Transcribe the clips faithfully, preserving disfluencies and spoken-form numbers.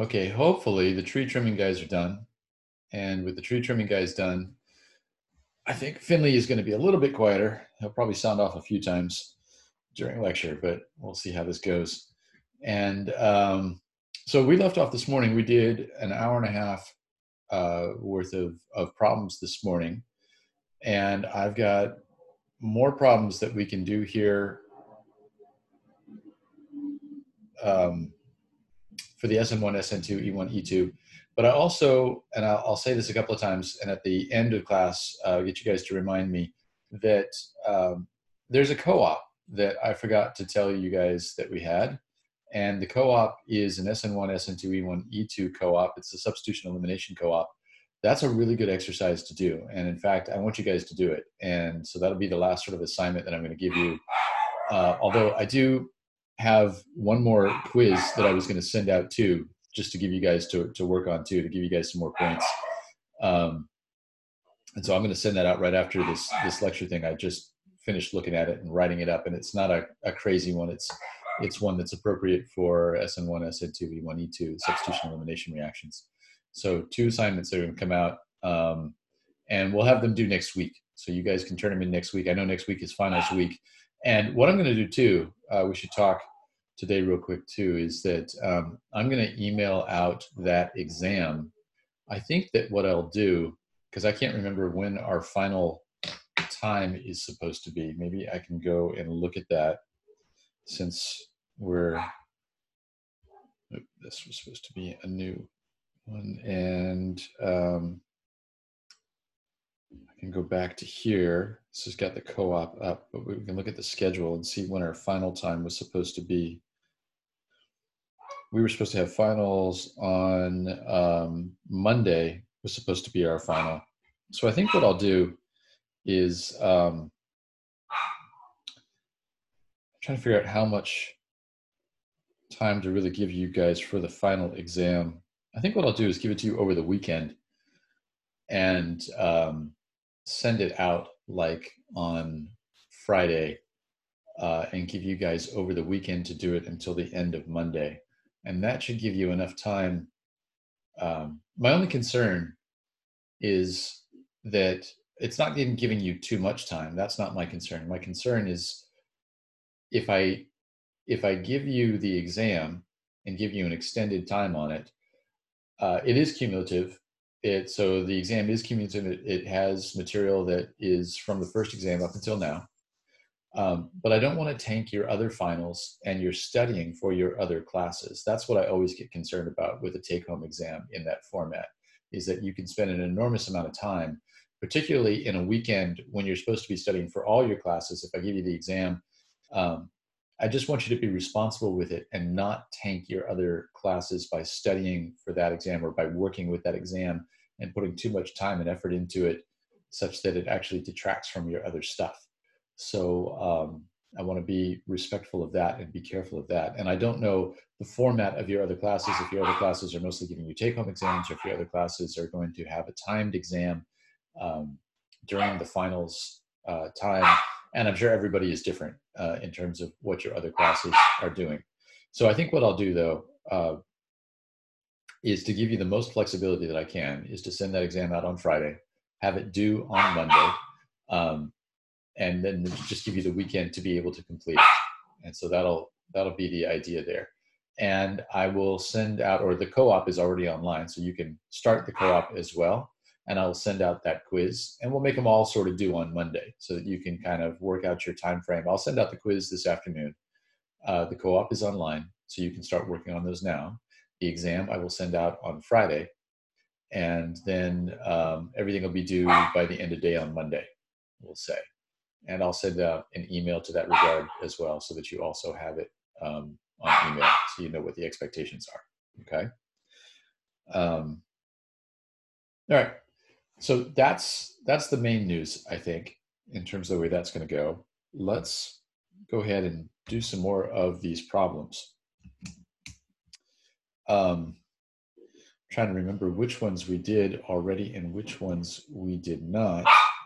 Okay, hopefully the tree trimming guys are done. And with the tree trimming guys done, I think Finley is going to be a little bit quieter. He'll probably sound off a few times during lecture, but we'll see how this goes. And um, so we left off this morning. We did an hour and a half uh, worth of, of problems this morning. And I've got more problems that we can do here um, for the S N one, S N two, E one, E two. But I also, and I'll, I'll say this a couple of times, and at the end of class, uh, I'll get you guys to remind me that um, there's a co-op that I forgot to tell you guys that we had. And the co-op is an S N one, S N two, E one, E two co-op. It's a substitution elimination co-op. That's a really good exercise to do. And in fact, I want you guys to do it. And so that'll be the last sort of assignment that I'm going to give you. Uh, although I do have one more quiz that I was going to send out too, just to give you guys to, to work on too, to give you guys some more points. Um, and so I'm going to send that out right after this, this lecture thing. I just finished looking at it and writing it up, and it's not a, a crazy one. It's, it's one that's appropriate for S N one, S N two, E one, E two, substitution elimination reactions. So two assignments that are going to come out, um, and we'll have them due next week. So you guys can turn them in next week. I know next week is finals week. And what I'm going to do too, uh, we should talk today real quick too, is that um, I'm going to email out that exam. I think that what I'll do, because I can't remember when our final time is supposed to be, maybe I can go and look at that since we're, this was supposed to be a new one. And um, I can go back to here. This has got the co-op up, but we can look at the schedule and see when our final time was supposed to be. We were supposed to have finals on um, Monday, was supposed to be our final. So I think what I'll do is um, trying to figure out how much time to really give you guys for the final exam. I think what I'll do is give it to you over the weekend and um, send it out like on Friday uh, and give you guys over the weekend to do it until the end of Monday. And that should give you enough time. Um, my only concern is that it's not even giving you too much time. That's not my concern. My concern is if I if I give you the exam and give you an extended time on it, uh, it is cumulative. It so the exam is cumulative. It, it has material that is from the first exam up until now. Um, but I don't want to tank your other finals and your studying for your other classes. That's what I always get concerned about with a take-home exam in that format, is that you can spend an enormous amount of time, particularly in a weekend when you're supposed to be studying for all your classes. If I give you the exam, um, I just want you to be responsible with it and not tank your other classes by studying for that exam or by working with that exam and putting too much time and effort into it such that it actually detracts from your other stuff. So um, I want to be respectful of that and be careful of that. And I don't know the format of your other classes, if your other classes are mostly giving you take-home exams or if your other classes are going to have a timed exam um, during the finals uh, time. And I'm sure everybody is different uh, in terms of what your other classes are doing. So I think what I'll do though uh, is to give you the most flexibility that I can, is to send that exam out on Friday, have it due on Monday, um, and then just give you the weekend to be able to complete it. And so that'll that'll be the idea there. And I will send out, or the co-op is already online, so you can start the co-op as well. And I'll send out that quiz, and we'll make them all sort of due on Monday so that you can kind of work out your time frame. I'll send out the quiz this afternoon. Uh, the co-op is online, so you can start working on those now. The exam I will send out on Friday, and then um, everything will be due by the end of day on Monday, we'll say. And I'll send out an email to that regard as well, so that you also have it um, on email, so you know what the expectations are. Okay. Um, all right. So that's that's the main news, I think, in terms of the way that's going to go. Let's go ahead and do some more of these problems. Um, trying to remember which ones we did already and which ones we did not.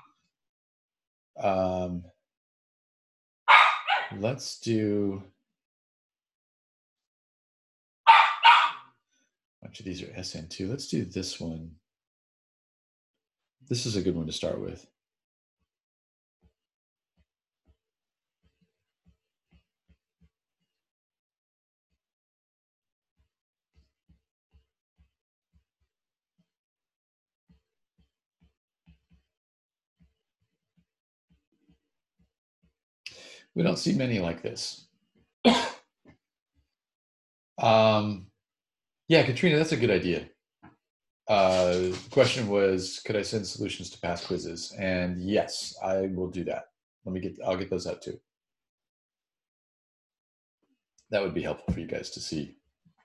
Um, let's do. My bunch of these are S N two. Let's do this one. This is a good one to start with. We don't see many like this. um, yeah, Katrina, that's a good idea. Uh, the question was, could I send solutions to past quizzes? And yes, I will do that. Let me get, I'll get those out too. That would be helpful for you guys to see.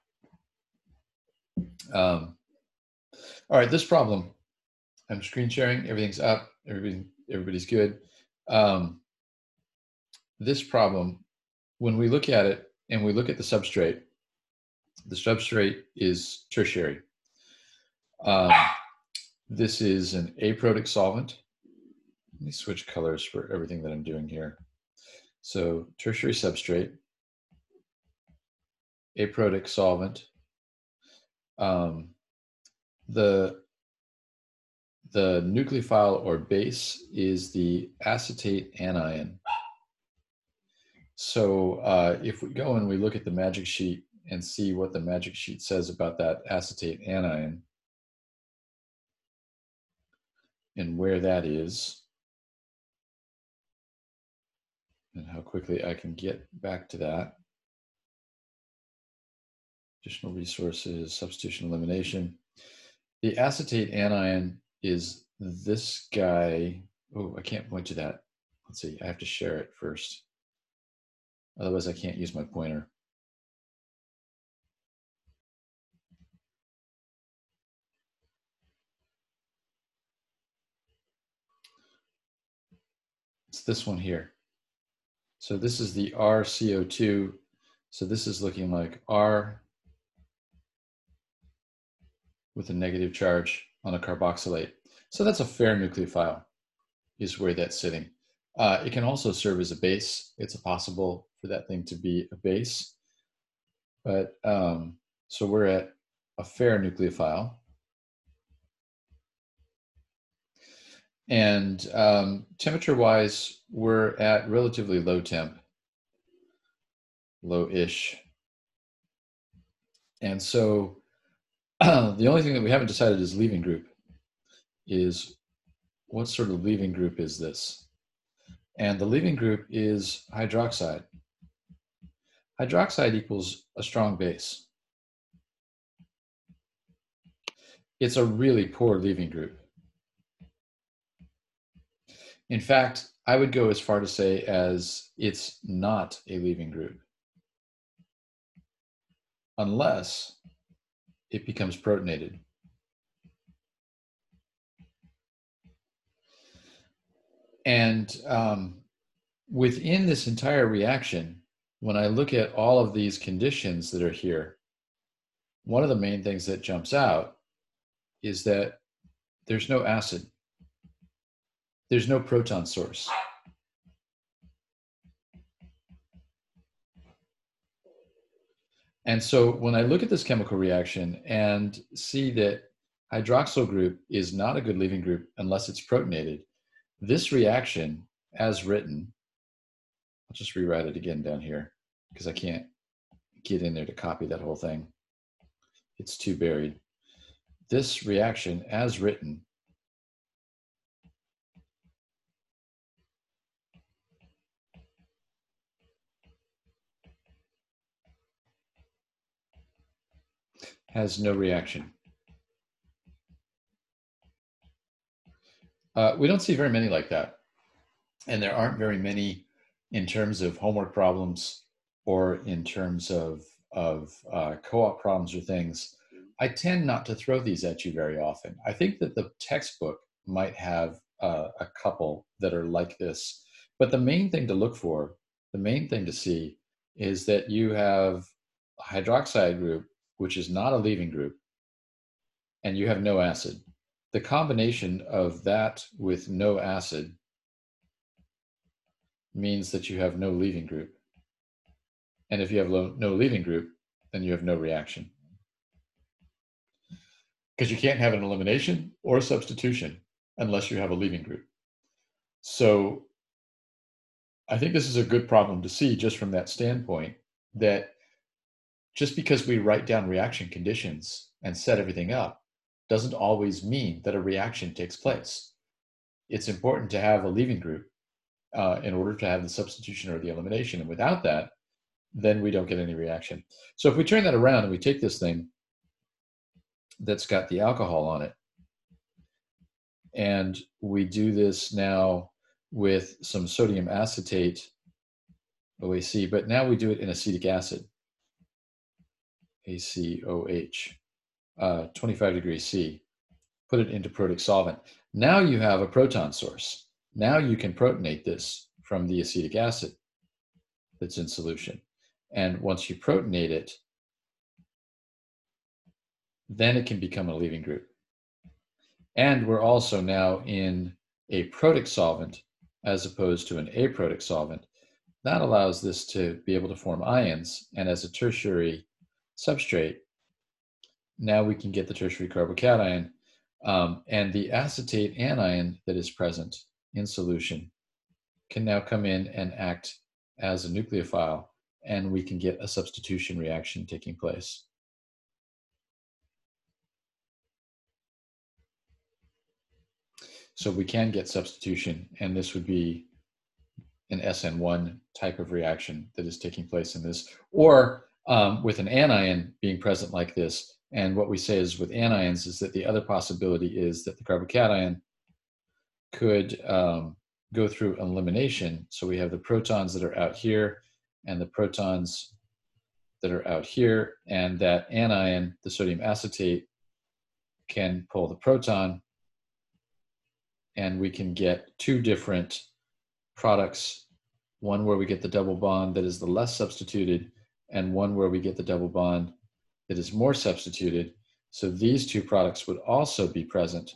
Um, all right, this problem, I'm screen sharing, everything's up, everybody, everybody's good. Um, this problem, when we look at it and we look at the substrate, the substrate is tertiary. Um, this is an aprotic solvent. Let me switch colors for everything that I'm doing here. So tertiary substrate, aprotic solvent. Um, the, the nucleophile or base is the acetate anion. So uh, if we go and we look at the magic sheet and see what the magic sheet says about that acetate anion and where that is, and how quickly I can get back to that. Additional resources, substitution elimination. The acetate anion is this guy. Oh, I can't point to that. Let's see, I have to share it first. Otherwise I can't use my pointer. It's this one here. So this is the R C O two. So this is looking like R with a negative charge on a carboxylate. So that's a fair nucleophile, is where that's sitting. Uh, it can also serve as a base. It's possible for that thing to be a base. But um, so we're at a fair nucleophile. And um, temperature-wise, we're at relatively low temp, low-ish. And so the only thing that we haven't decided is leaving group is what sort of leaving group is this? And the leaving group is hydroxide. Hydroxide equals a strong base. It's a really poor leaving group. In fact, I would go as far to say as it's not a leaving group, unless it becomes protonated. And um, within this entire reaction, when I look at all of these conditions that are here, one of the main things that jumps out is that there's no acid. There's no proton source. And so when I look at this chemical reaction and see that hydroxyl group is not a good leaving group unless it's protonated, this reaction, as written, I'll just rewrite it again down here because I can't get in there to copy that whole thing. It's too buried. This reaction, as written, has no reaction. Uh, we don't see very many like that. And there aren't very many in terms of homework problems or in terms of, of uh, co-op problems or things. I tend not to throw these at you very often. I think that the textbook might have uh, a couple that are like this. But the main thing to look for, the main thing to see is that you have a hydroxide group, which is not a leaving group, and you have no acid. The combination of that with no acid means that you have no leaving group. And if you have no leaving group, then you have no reaction. because you can't have an elimination or a substitution unless you have a leaving group. So I think this is a good problem to see just from that standpoint, that just because we write down reaction conditions and set everything up doesn't always mean that a reaction takes place. It's important to have a leaving group uh, in order to have the substitution or the elimination. And without that, then we don't get any reaction. So if we turn that around and we take this thing that's got the alcohol on it, and we do this now with some sodium acetate O A C, but now we do it in acetic acid, A C O H, uh, twenty-five degrees C, put it into protic solvent. Now you have a proton source. Now you can protonate this from the acetic acid that's in solution. And once you protonate it, then it can become a leaving group. And we're also now in a protic solvent as opposed to an aprotic solvent. That allows this to be able to form ions. And as a tertiary substrate, now we can get the tertiary carbocation. Um, and the acetate anion that is present in solution can now come in and act as a nucleophile, and we can get a substitution reaction taking place. So we can get substitution, and this would be an S N one type of reaction that is taking place in this, or um, with an anion being present like this. And what we say is with anions is that the other possibility is that the carbocation could um, go through elimination. So we have the protons that are out here and the protons that are out here, and that anion, the sodium acetate, can pull the proton, and we can get two different products, one where we get the double bond that is the less substituted, and one where we get the double bond that is more substituted. So these two products would also be present.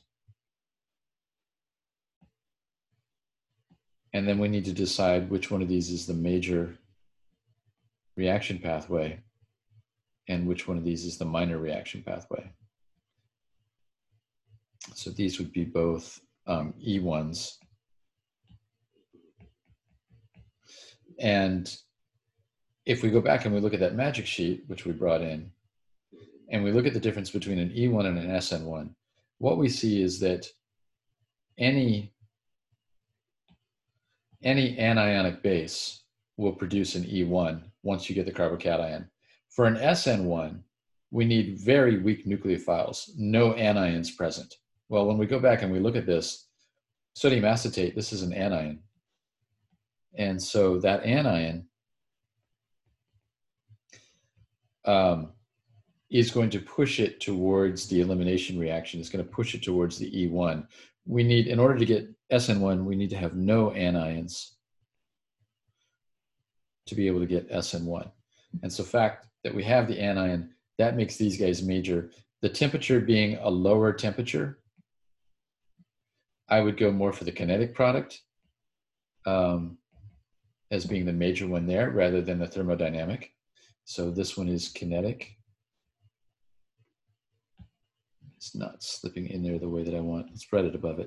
And then we need to decide which one of these is the major reaction pathway and which one of these is the minor reaction pathway. So these would be both um, E ones. And if we go back and we look at that magic sheet, which we brought in, and we look at the difference between an E one and an S N one, what we see is that any, any anionic base will produce an E one once you get the carbocation. For an S N one, we need very weak nucleophiles, no anions present. Well, when we go back and we look at this, sodium acetate, this is an anion. And so that anion um, is going to push it towards the elimination reaction. It's going to push it towards the E one. We need, in order to get S N one, we need to have no anions to be able to get S N one. And so the fact that we have the anion, that makes these guys major. The temperature being a lower temperature, I would go more for the kinetic product um, as being the major one there rather than the thermodynamic. So this one is kinetic. It's not slipping in there the way that I want. Let's spread it above it.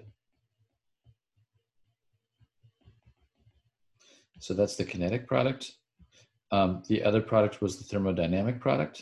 So that's the kinetic product. Um, the other product was the thermodynamic product.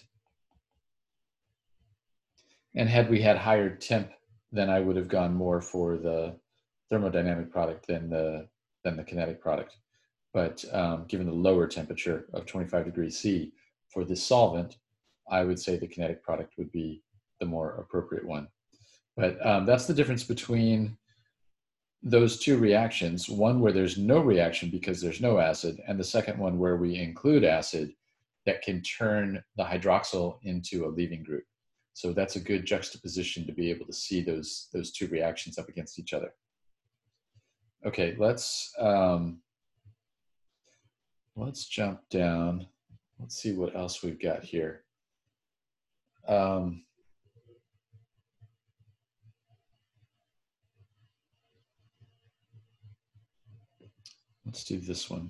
And had we had higher temp, then I would have gone more for the thermodynamic product than the, than the kinetic product. But um, given the lower temperature of twenty-five degrees C for this solvent, I would say the kinetic product would be the more appropriate one. But um, that's the difference between those two reactions, one where there's no reaction because there's no acid, and the second one where we include acid that can turn the hydroxyl into a leaving group. So that's a good juxtaposition to be able to see those, those two reactions up against each other. Okay, let's, um, let's jump down. Let's see what else we've got here. Um, let's do this one.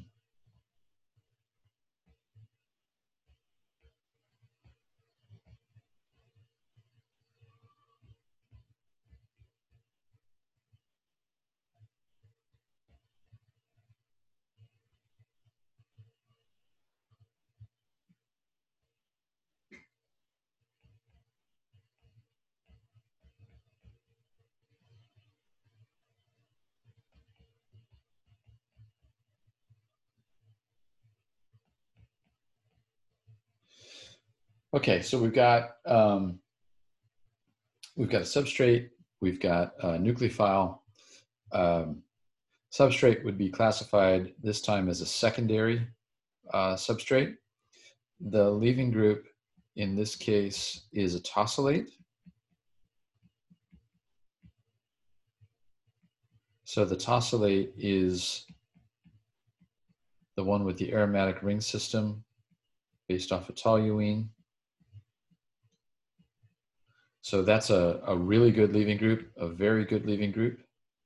Okay, so we've got um, we've got a substrate, we've got a nucleophile. Um, substrate would be classified this time as a secondary uh, substrate. The leaving group in this case is a tosylate. So the tosylate is the one with the aromatic ring system based off of toluene. So that's a, a really good leaving group, a very good leaving group.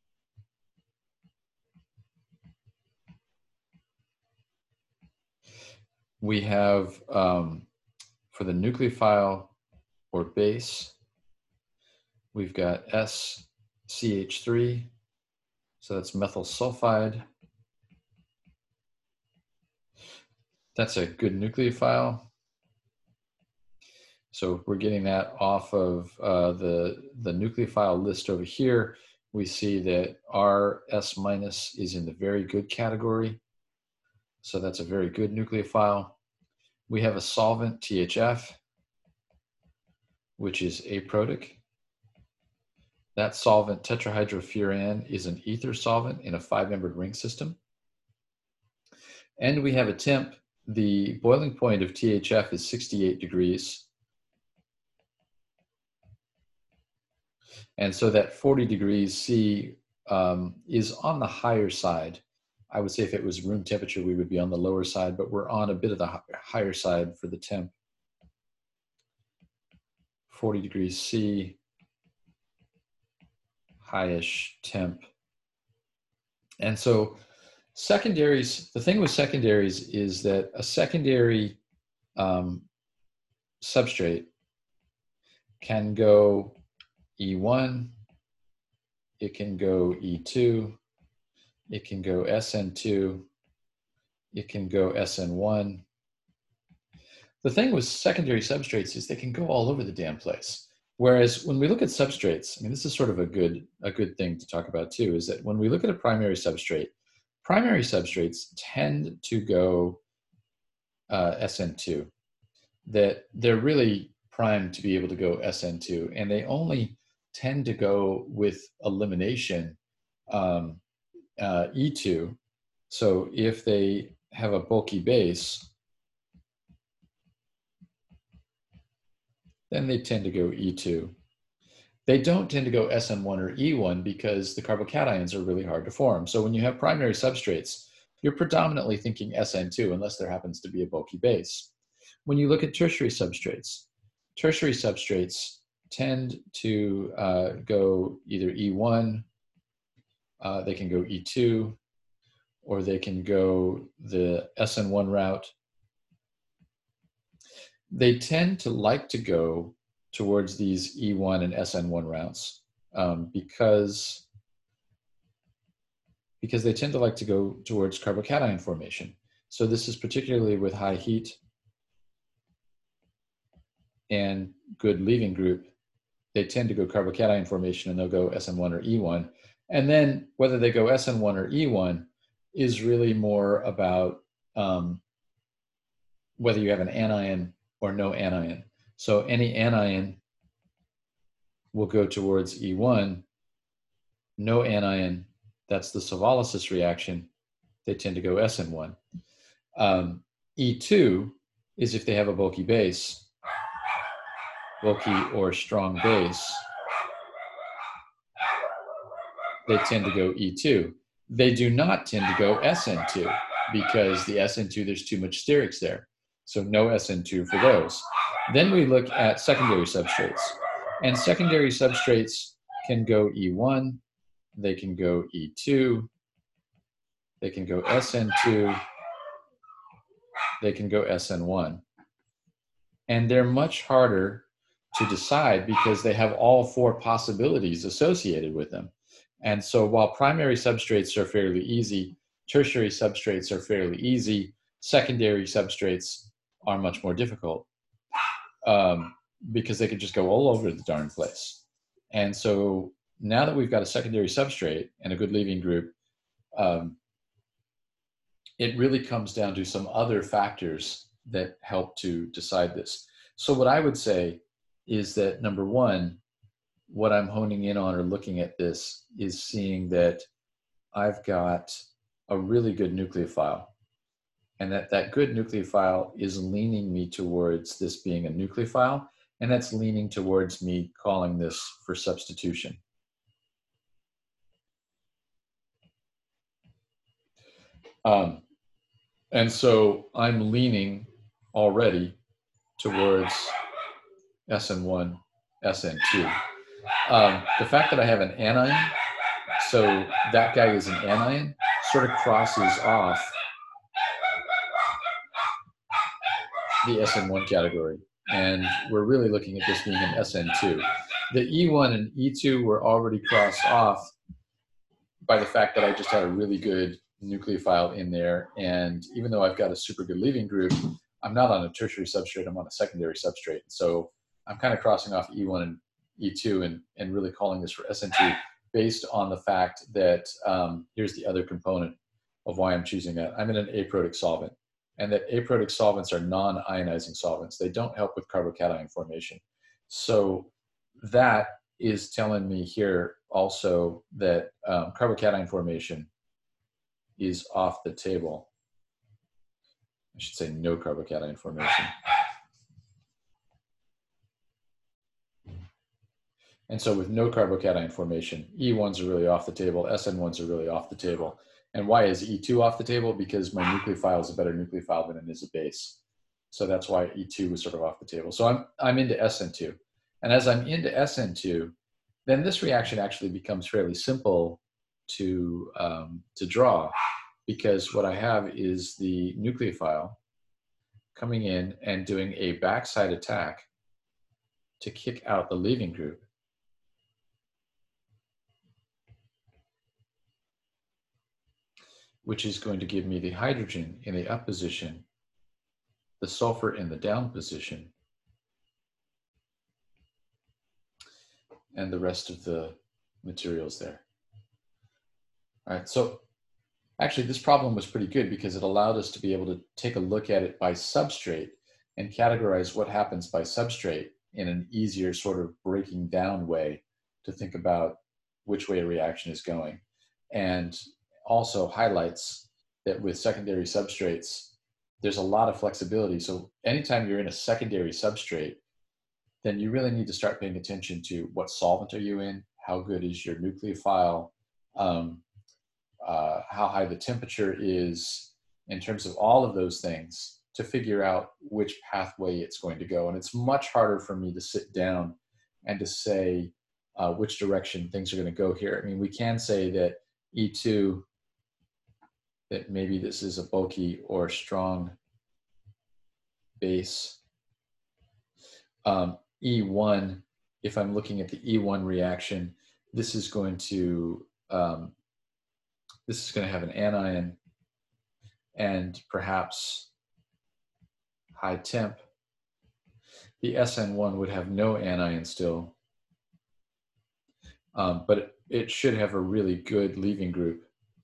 We have, um, for the nucleophile or base, we've got S C H three, so that's methyl sulfide. That's a good nucleophile. So we're getting that off of uh, the, the nucleophile list over here. We see that R S minus is in the very good category. So that's a very good nucleophile. We have a solvent, T H F, which is aprotic. That solvent, tetrahydrofuran, is an ether solvent in a five-membered ring system. And we have a temp. The boiling point of T H F is sixty-eight degrees. And so that forty degrees C um, is on the higher side. I would say if it was room temperature, we would be on the lower side, but we're on a bit of the higher side for the temp. forty degrees C, highish temp. And so secondaries, the thing with secondaries is that a secondary um, substrate can go E one, it can go E two, it can go S N two, it can go S N one. The thing with secondary substrates is they can go all over the damn place. Whereas when we look at substrates, I mean, this is sort of a good, a good thing to talk about too, is that when we look at a primary substrate, primary substrates tend to go uh, S N two, that they're really primed to be able to go S N two, and they only tend to go with elimination um, uh, E two. So if they have a bulky base, then they tend to go E two. They don't tend to go S N one or E one because the carbocations are really hard to form. So when you have primary substrates, you're predominantly thinking S N two unless there happens to be a bulky base. When you look at tertiary substrates, tertiary substrates tend to uh, go either E one, uh, they can go E two, or they can go the S N one route. They tend to like to go towards these E one and S N one routes um, because, because they tend to like to go towards carbocation formation. So this is particularly with high heat and good leaving group. They tend to go carbocation formation and they'll go S N one or E one. And then whether they go S N one or E one is really more about um, whether you have an anion or no anion. So any anion will go towards E one. No anion, that's the Sovolysis reaction, they tend to go S N one. Um, E two is if they have a bulky base, bulky or strong base, they tend to go E two. They do not tend to go S N two because the S N two, there's too much sterics there. So no S N two for those. Then we look at secondary substrates. And secondary substrates can go E one, they can go E two, they can go S N two, they can go S N one. And they're much harder to decide because they have all four possibilities associated with them. And so while primary substrates are fairly easy, tertiary substrates are fairly easy, secondary substrates are much more difficult um, because they could just go all over the darn place. And so now that we've got a secondary substrate and a good leaving group, um, it really comes down to some other factors that help to decide this. So what I would say is that number one, what I'm honing in on or looking at this is seeing that I've got a really good nucleophile, and that that good nucleophile is leaning me towards this being a nucleophile, and that's leaning towards me calling this for substitution. Um, and so I'm leaning already towards S N one, S N two. Um, the fact that I have an anion, so that guy is an anion, sort of crosses off the S N one category. And we're really looking at this being an S N two. The E one and E two were already crossed off by the fact that I just had a really good nucleophile in there. And even though I've got a super good leaving group, I'm not on a tertiary substrate, I'm on a secondary substrate. So I'm kind of crossing off E one and E two and, and really calling this for S N two based on the fact that um, here's the other component of why I'm choosing that. I'm in an aprotic solvent, and that aprotic solvents are non-ionizing solvents. They don't help with carbocation formation. So that is telling me here also that um, carbocation formation is off the table. I should say no carbocation formation. And so with no carbocation formation, E ones are really off the table, S N ones are really off the table. And why is E two off the table? Because my nucleophile is a better nucleophile than it is a base. So that's why E two was sort of off the table. So I'm, I'm into S N two. And as I'm into S N two, then this reaction actually becomes fairly simple to, um, to draw, because what I have is the nucleophile coming in and doing a backside attack to kick out the leaving group. Which is going to give me the hydrogen in the up position, the sulfur in the down position, and the rest of the materials there. All right, so actually this problem was pretty good because it allowed us to be able to take a look at it by substrate and categorize what happens by substrate in an easier sort of breaking down way to think about which way a reaction is going. And also highlights that with secondary substrates, there's a lot of flexibility. So anytime you're in a secondary substrate, then you really need to start paying attention to what solvent are you in, how good is your nucleophile, um, uh, how high the temperature is, in terms of all of those things to figure out which pathway it's going to go. And it's much harder for me to sit down and to say uh, which direction things are going to go here. I mean, we can say that E two, that maybe this is a bulky or strong base. Um, E one, if I'm looking at the E one reaction, this is going to um, this is going to have an anion and perhaps high temp. The S N one would have no anion still, um, but it, it should have a really good leaving group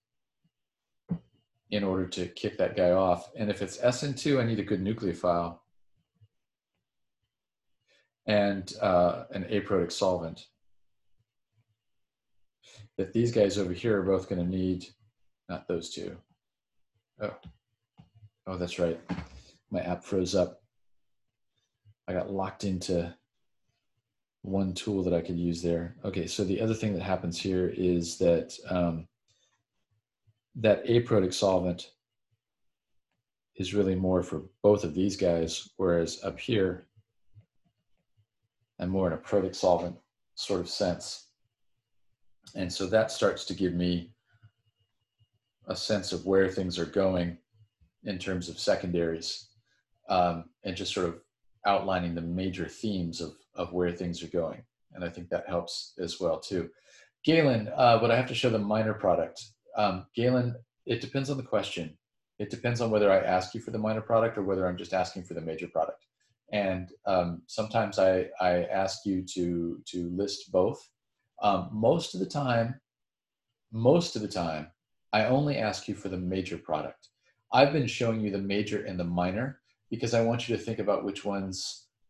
in order to kick that guy off. And if it's S N two, I need a good nucleophile and uh, an aprotic solvent. That these guys over here are both going to need, not those two. Oh, oh, that's right. My app froze up. I got locked into one tool that I could use there. Okay, so the other thing that happens here is that um, that aprotic solvent is really more for both of these guys, whereas up here, I'm more in a protic solvent sort of sense. And so that starts to give me a sense of where things are going in terms of secondaries, um, and just sort of outlining the major themes of, of where things are going. And I think that helps as well too. Galen, uh, but I have to show the minor product. Um, Galen, it depends on the question. It depends on whether I ask you for the minor product or whether I'm just asking for the major product. And um, sometimes I, I ask you to, to list both. Um, most of the time, most of the time, I only ask you for the major product. I've been showing you the major and the minor because I want you to think about which ones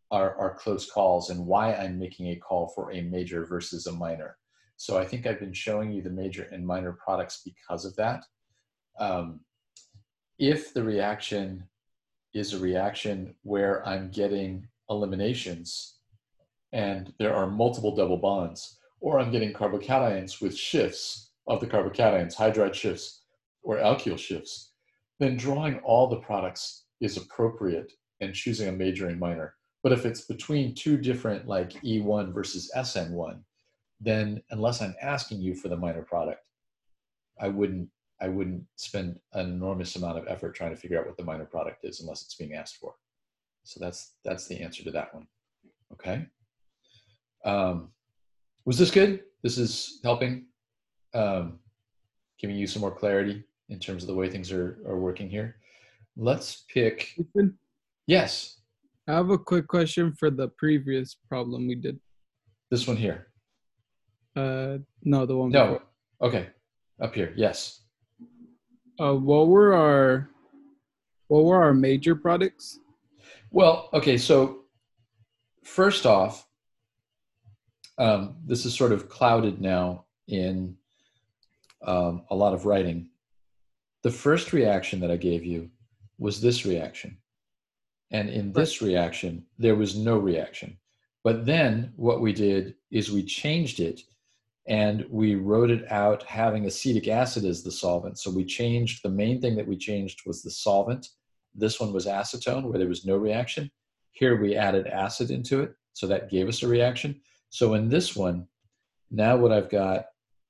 are, are close calls and why I'm making a call for a major versus a minor. So I think I've been showing you the major and minor products because of that. Um, if the reaction is a reaction where I'm getting eliminations and there are multiple double bonds, or I'm getting carbocations with shifts of the carbocations, hydride shifts or alkyl shifts, then drawing all the products is appropriate and choosing a major and minor. But if it's between two different, like E one versus S N one, then unless I'm asking you for the minor product, I wouldn't I wouldn't spend an enormous amount of effort trying to figure out what the minor product is unless it's being asked for. So that's that's the answer to that one. Okay. Um, was this good? This is helping, um, giving you some more clarity in terms of the way things are, are working here. Let's pick. Ethan, Yes. I have a quick question for the previous problem we did. This one here. Uh, no, the one No. before. Okay. Up here. Yes. Uh, what were our what were our major products? Well, okay. So first off, um, this is sort of clouded now in um, a lot of writing. The first reaction that I gave you was this reaction. And in this right. reaction, there was no reaction. But then what we did is we changed it and we wrote it out having acetic acid as the solvent. So we changed, the main thing that we changed was the solvent. This one was acetone where there was no reaction. Here we added acid into it. So that gave us a reaction. So in this one, now what I've got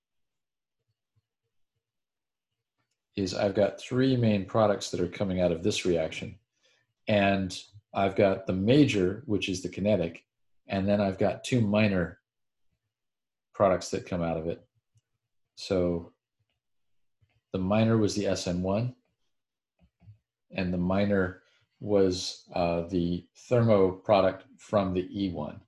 is I've got three main products that are coming out of this reaction. And I've got the major, which is the kinetic, and then I've got two minor products that come out of it. So the minor was the S N one, and the minor was uh, the thermo product from the E one.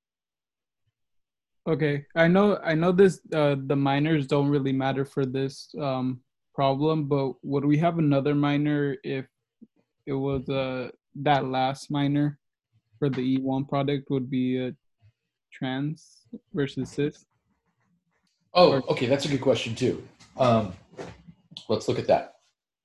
Okay, I know I know this. Uh, the minors don't really matter for this um, problem, but would we have another minor if it was uh, that last minor for the E one product would be a trans versus cis? Oh, okay, that's a good question too. Um, let's look at that.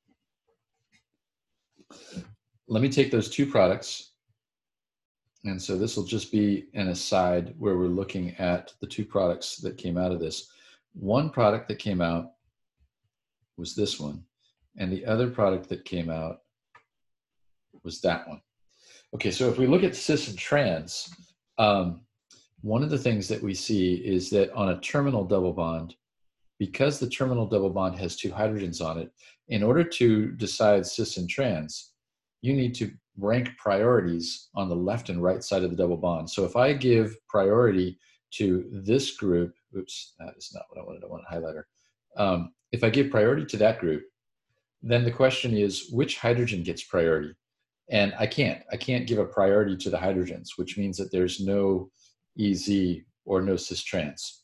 Let me take those two products. And so this will just be an aside where we're looking at the two products that came out of this. One product that came out was this one, and the other product that came out was that one. Okay, so if we look at cis and trans, um, one of the things that we see is that on a terminal double bond, because the terminal double bond has two hydrogens on it, in order to decide cis and trans, you need to rank priorities on the left and right side of the double bond. So if I give priority to this group, oops, that is not what I wanted, I want a highlighter. Um, if I give priority to that group, then the question is, which hydrogen gets priority? And I can't, I can't give a priority to the hydrogens, which means that there's no E Z or no cis trans.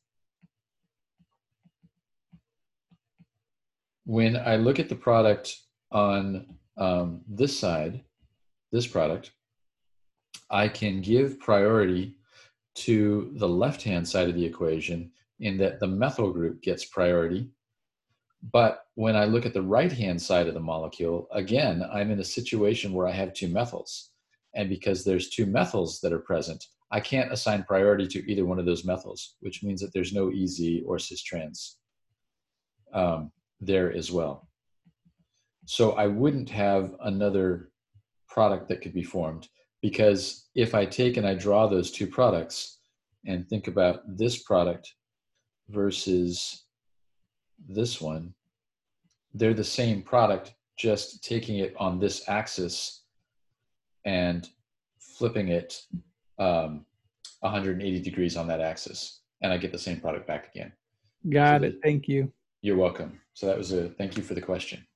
When I look at the product on um, this side, this product, I can give priority to the left-hand side of the equation in that the methyl group gets priority. But when I look at the right-hand side of the molecule, again, I'm in a situation where I have two methyls. And because there's two methyls that are present, I can't assign priority to either one of those methyls, which means that there's no E Z or cis trans um, there as well. So I wouldn't have another product that could be formed, because if I take and I draw those two products and think about this product versus this one, they're the same product, just taking it on this axis and flipping it um, one hundred eighty degrees on that axis, and I get the same product back again. Got so it. Thank you. You're welcome. So that was a thank you for the question.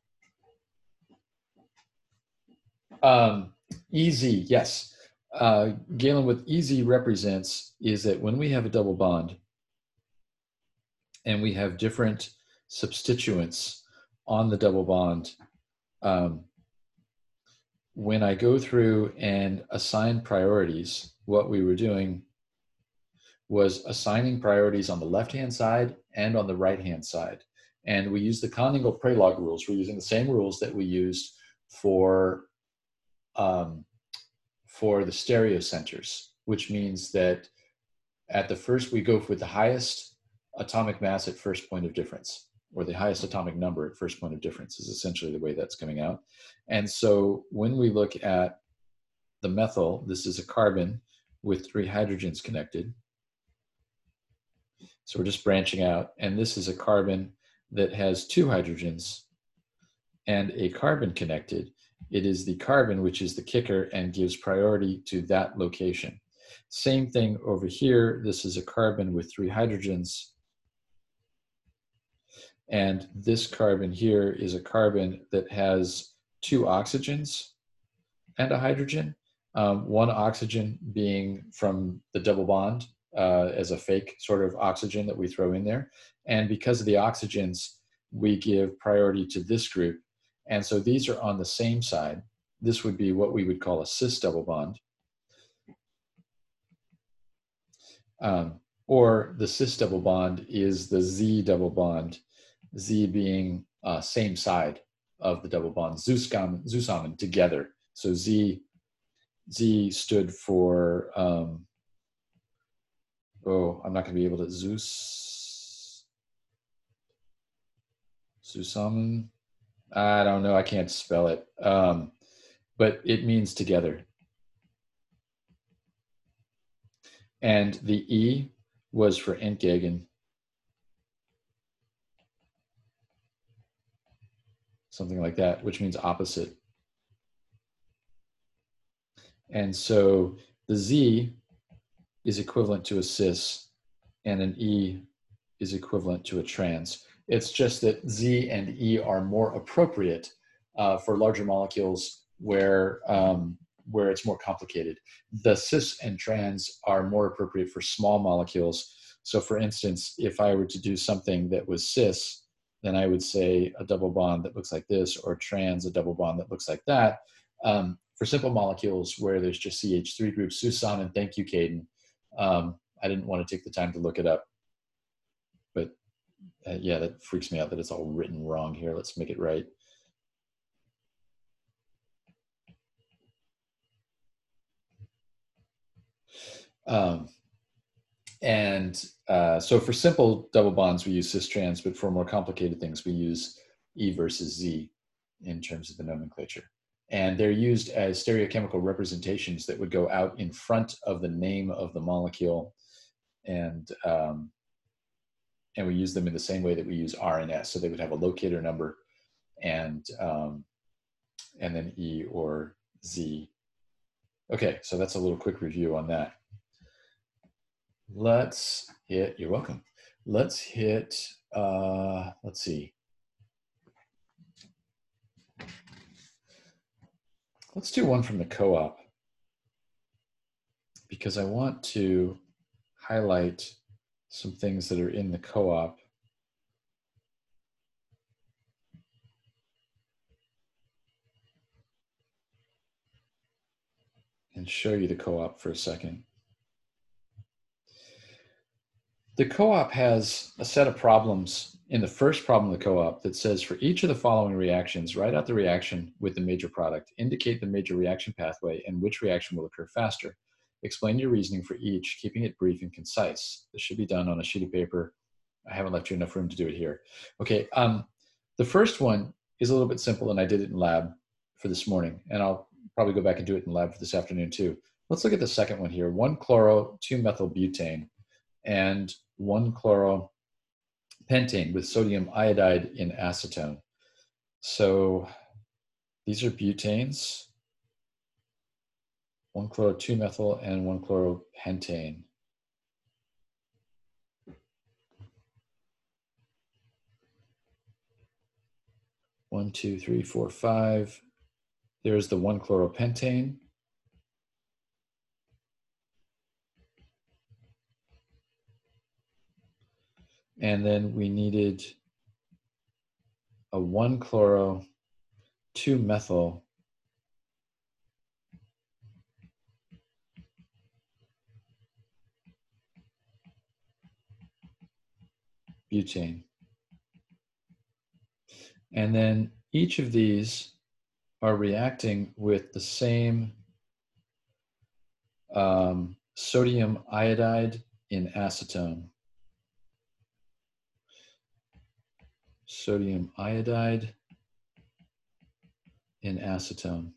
Um, E Z, yes. Uh, Galen, what E Z represents is that when we have a double bond and we have different substituents on the double bond, um, when I go through and assign priorities, what we were doing was assigning priorities on the left-hand side and on the right-hand side. And we used the Coningle-Prelog rules. We're using the same rules that we used for, um, for the stereocenters, which means that at the first, we go with the highest atomic mass at first point of difference, or the highest atomic number at first point of difference is essentially the way that's coming out. And so when we look at the methyl, this is a carbon with three hydrogens connected. So we're just branching out. And this is a carbon that has two hydrogens and a carbon connected. It is the carbon which is the kicker and gives priority to that location. Same thing over here. This is a carbon with three hydrogens. And this carbon here is a carbon that has two oxygens and a hydrogen. Um, one oxygen being from the double bond uh, as a fake sort of oxygen that we throw in there. And because of the oxygens, we give priority to this group. And so these are on the same side. This would be what we would call a cis double bond. Um, or the cis double bond is the Z double bond, Z being uh, same side of the double bond, zusammen, zusammen, together. So Z, Z stood for, um, oh, I'm not going to be able to, Zeus, zusammen, I don't know, I can't spell it, um, but it means together. And the E was for entgegen, something like that, which means opposite. And so the Z is equivalent to a cis, and an E is equivalent to a trans. It's just that Z and E are more appropriate uh, for larger molecules where, um, where it's more complicated. The cis and trans are more appropriate for small molecules. So for instance, if I were to do something that was cis, then I would say a double bond that looks like this, or trans, a double bond that looks like that. Um, for simple molecules where there's just C H three groups, Susan, thank you, Caden. Um, I didn't want to take the time to look it up, but uh, yeah, that freaks me out that it's all written wrong here. Let's make it right. Um, and uh, so for simple double bonds, we cis trans, but for more complicated things, we use E versus Z in terms of the nomenclature. And they're used as stereochemical representations that would go out in front of the name of the molecule. And, um, and we use them in the same way that we use R and S. So they would have a locator number and, um, and then E or Z. Okay, so that's a little quick review on that. Let's hit, you're welcome. Let's hit, uh, let's see. Let's do one from the co-op because I want to highlight some things that are in the co-op. And show you the co-op for a second. The co-op has a set of problems in the first problem of the co-op that says for each of the following reactions, write out the reaction with the major product, indicate the major reaction pathway and which reaction will occur faster. Explain your reasoning for each, keeping it brief and concise. This should be done on a sheet of paper. I haven't left you enough room to do it here. Okay, um, the first one is a little bit simple and I did it in lab for this morning and I'll probably go back and do it in lab for this afternoon too. Let's look at the second one here. One chloro, two methyl butane, and one chloro pentane with sodium iodide in acetone. So these are butanes, one chloro two methyl and one chloro pentane. One, two, three, four, five. There's the one chloropentane. And then we needed a one chloro two methyl butane. And then each of these are reacting with the same um, sodium iodide in acetone. Sodium iodide in acetone.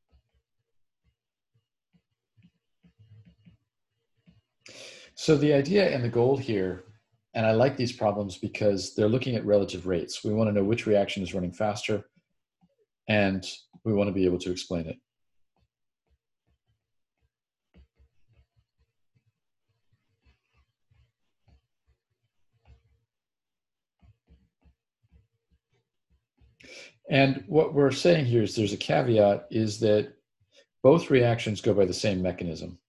So the idea and the goal here, and I like these problems because they're looking at relative rates. We want to know which reaction is running faster, and we want to be able to explain it. And what we're saying here is there's a caveat, is that both reactions go by the same mechanism.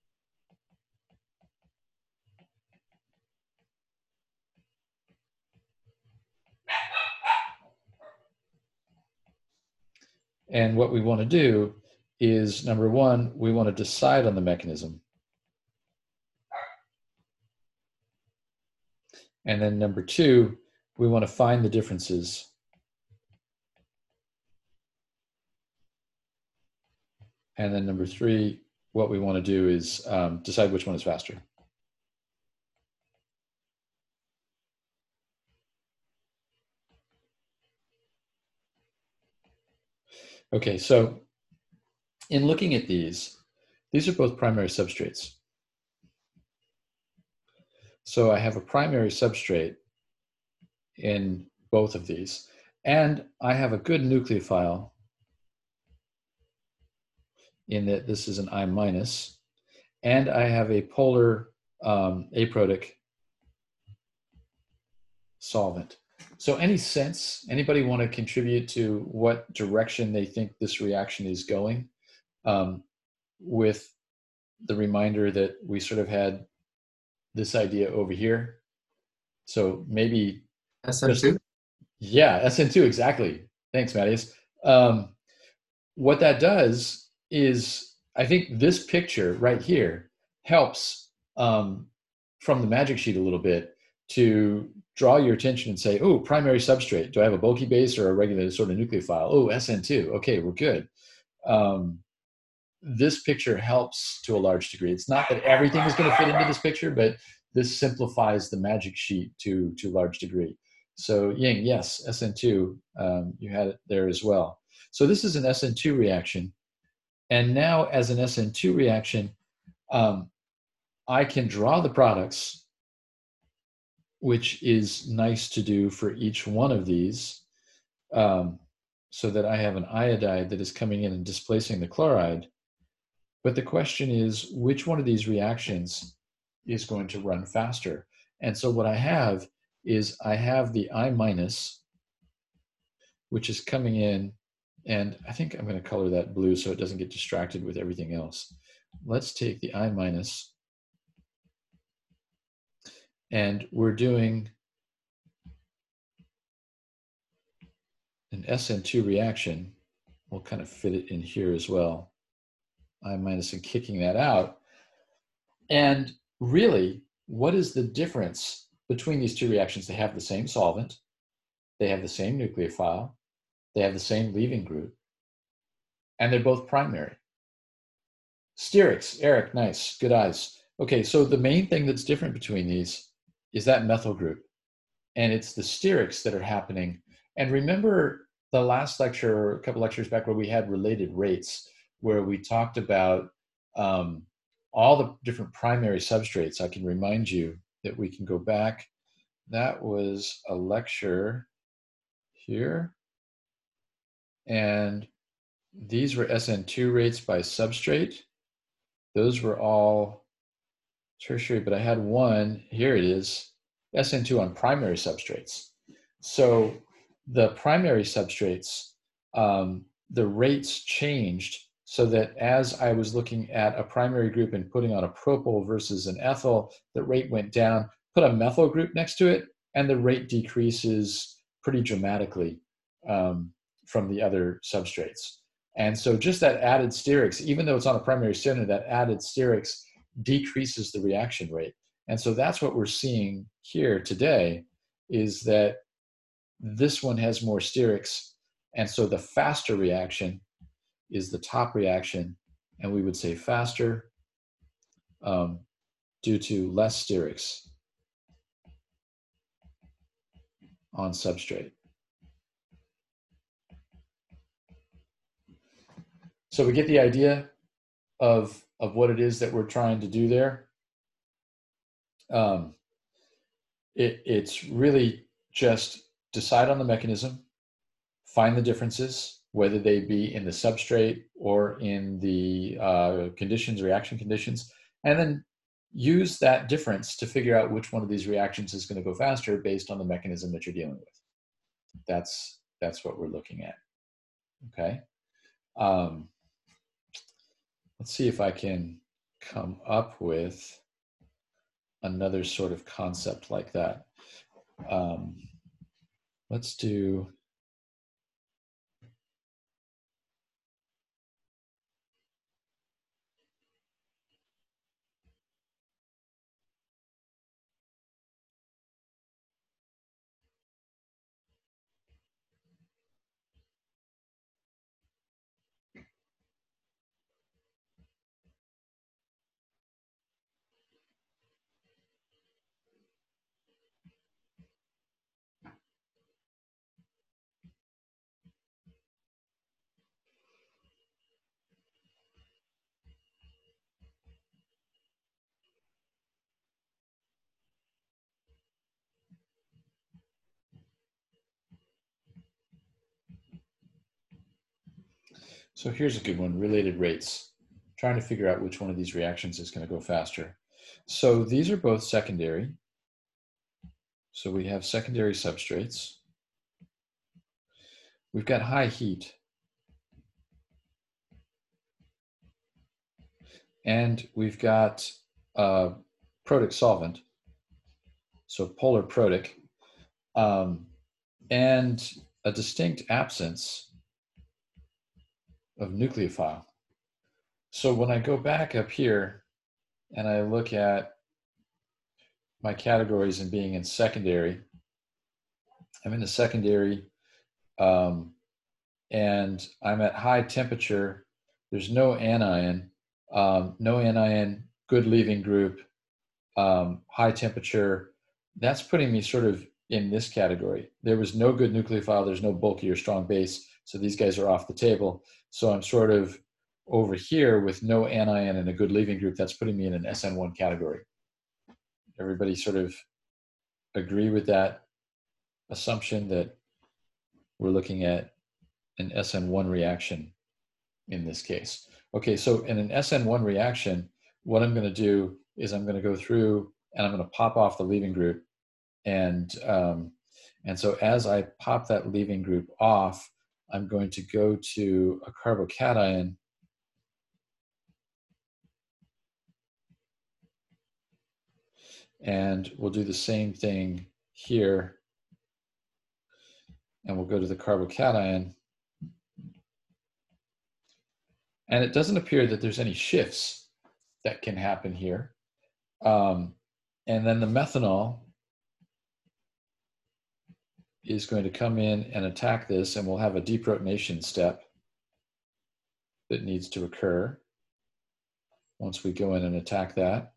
And what we want to do is, number one, we want to decide on the mechanism. And then number two, we want to find the differences. And then number three, what we want to do is um, decide which one is faster. Okay, so in looking at these, these are both primary substrates. So I have a primary substrate in both of these, and I have a good nucleophile in that this is an I minus, and I have a polar um, aprotic solvent. So any sense, anybody want to contribute to what direction they think this reaction is going, um, with the reminder that we sort of had this idea over here? So maybe S N two? Yeah, S N two, exactly. Thanks, Matthias. Um, what that does is, I think this picture right here helps um, from the magic sheet a little bit to draw your attention and say, oh, primary substrate. Do I have a bulky base or a regular sort of nucleophile? Oh, S N two. Okay, we're good. Um, this picture helps to a large degree. It's not that everything is going to fit into this picture, but this simplifies the magic sheet to, to a large degree. So Ying, yes, S N two, um, you had it there as well. So this is an S N two reaction. And now as an S N two reaction, um, I can draw the products, which is nice to do for each one of these, um, so that I have an iodide that is coming in and displacing the chloride. But the question is, which one of these reactions is going to run faster? And so what I have is I have the I minus, which is coming in, and I think I'm going to color that blue so it doesn't get distracted with everything else. Let's take the I minus, and we're doing an S N two reaction. We'll kind of fit it in here as well. I minus and kicking that out. And really, what is the difference between these two reactions? They have the same solvent, they have the same nucleophile, they have the same leaving group, and they're both primary. Stearics, Eric, nice, good eyes. Okay, so the main thing that's different between these is that methyl group, and it's the stearics that are happening. And remember the last lecture, or a couple lectures back, where we had related rates, where we talked about um, all the different primary substrates. I can remind you that we can go back. That was a lecture here. And these were S N two rates by substrate. Those were all tertiary, but I had one, here it is, S N two on primary substrates. So the primary substrates, um, the rates changed so that as I was looking at a primary group and putting on a propyl versus an ethyl, the rate went down. Put a methyl group next to it, and the rate decreases pretty dramatically um, from the other substrates. And so just that added stearics, even though it's on a primary center, that added stearics decreases the reaction rate. And so that's what we're seeing here today, is that this one has more sterics, and so the faster reaction is the top reaction, and we would say faster um, due to less sterics on substrate. So we get the idea of, of what it is that we're trying to do there. Um, it, it's really just decide on the mechanism, find the differences, whether they be in the substrate or in the uh, conditions, reaction conditions, and then use that difference to figure out which one of these reactions is going to go faster based on the mechanism that you're dealing with. That's, that's what we're looking at, okay? Um, let's see if I can come up with another sort of concept like that. Um, let's do, so here's a good one, related rates. Trying to figure out which one of these reactions is going to go faster. So these are both secondary. So we have secondary substrates. We've got high heat. And we've got uh, protic solvent, so polar protic, um, and a distinct absence of nucleophile. So when I go back up here and I look at my categories and being in secondary, I'm in the secondary um, and I'm at high temperature. There's no anion, um, no anion, good leaving group, um, high temperature. That's putting me sort of in this category. There was no good nucleophile. There's no bulky or strong base. So these guys are off the table. So I'm sort of over here with no anion and a good leaving group. That's putting me in an S N one category. Everybody sort of agree with that assumption that we're looking at an S N one reaction in this case. Okay, so in an S N one reaction, what I'm going to do is I'm going to go through and I'm going to pop off the leaving group. And, um, and so as I pop that leaving group off, I'm going to go to a carbocation and we'll do the same thing here. And we'll go to the carbocation. And it doesn't appear that there's any shifts that can happen here. Um, and then the methanol is going to come in and attack this, and we'll have a deprotonation step that needs to occur once we go in and attack that.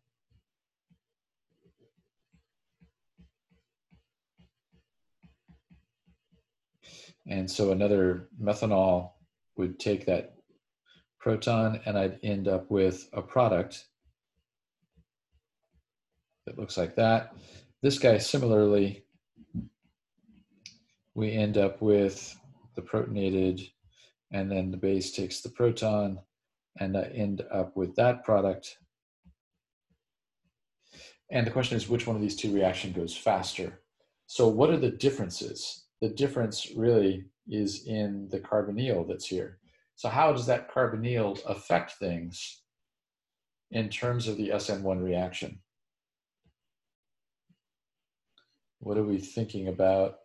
And so another methanol would take that proton, and I'd end up with a product that looks like that. This guy, similarly, we end up with the protonated, and then the base takes the proton, and I end up with that product. And the question is, which one of these two reactions goes faster? So what are the differences? The difference really is in the carbonyl that's here. So how does that carbonyl affect things in terms of the S N one reaction? What are we thinking about?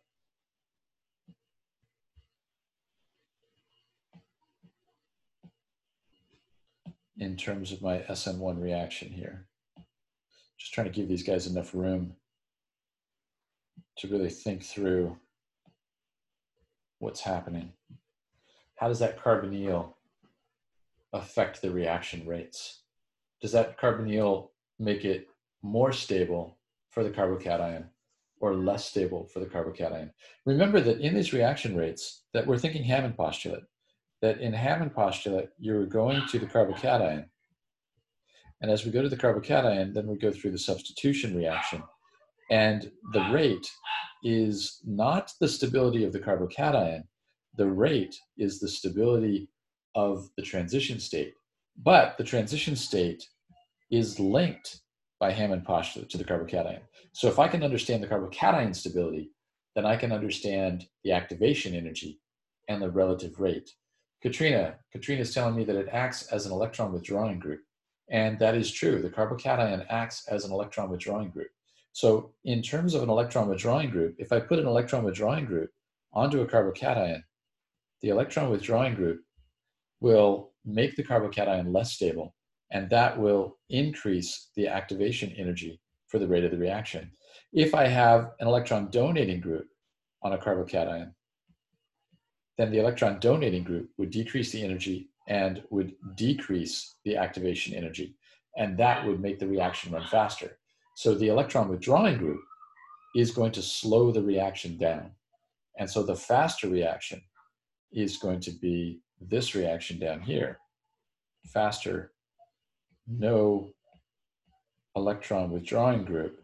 In terms of my S N one reaction here. Just trying to give these guys enough room to really think through what's happening. How does that carbonyl affect the reaction rates? Does that carbonyl make it more stable for the carbocation or less stable for the carbocation? Remember that in these reaction rates that we're thinking Hammond postulate, that in Hammond postulate, you're going to the carbocation. And as we go to the carbocation, then we go through the substitution reaction. And the rate is not the stability of the carbocation. The rate is the stability of the transition state. But the transition state is linked by Hammond postulate to the carbocation. So if I can understand the carbocation stability, then I can understand the activation energy and the relative rate. Katrina, Katrina is telling me that it acts as an electron withdrawing group. And that is true. The carbocation acts as an electron withdrawing group. So in terms of an electron withdrawing group, if I put an electron withdrawing group onto a carbocation, the electron withdrawing group will make the carbocation less stable, and that will increase the activation energy for the rate of the reaction. If I have an electron donating group on a carbocation, then the electron donating group would decrease the energy and would decrease the activation energy, and that would make the reaction run faster. So the electron withdrawing group is going to slow the reaction down. And so the faster reaction is going to be this reaction down here. Faster, no electron withdrawing group,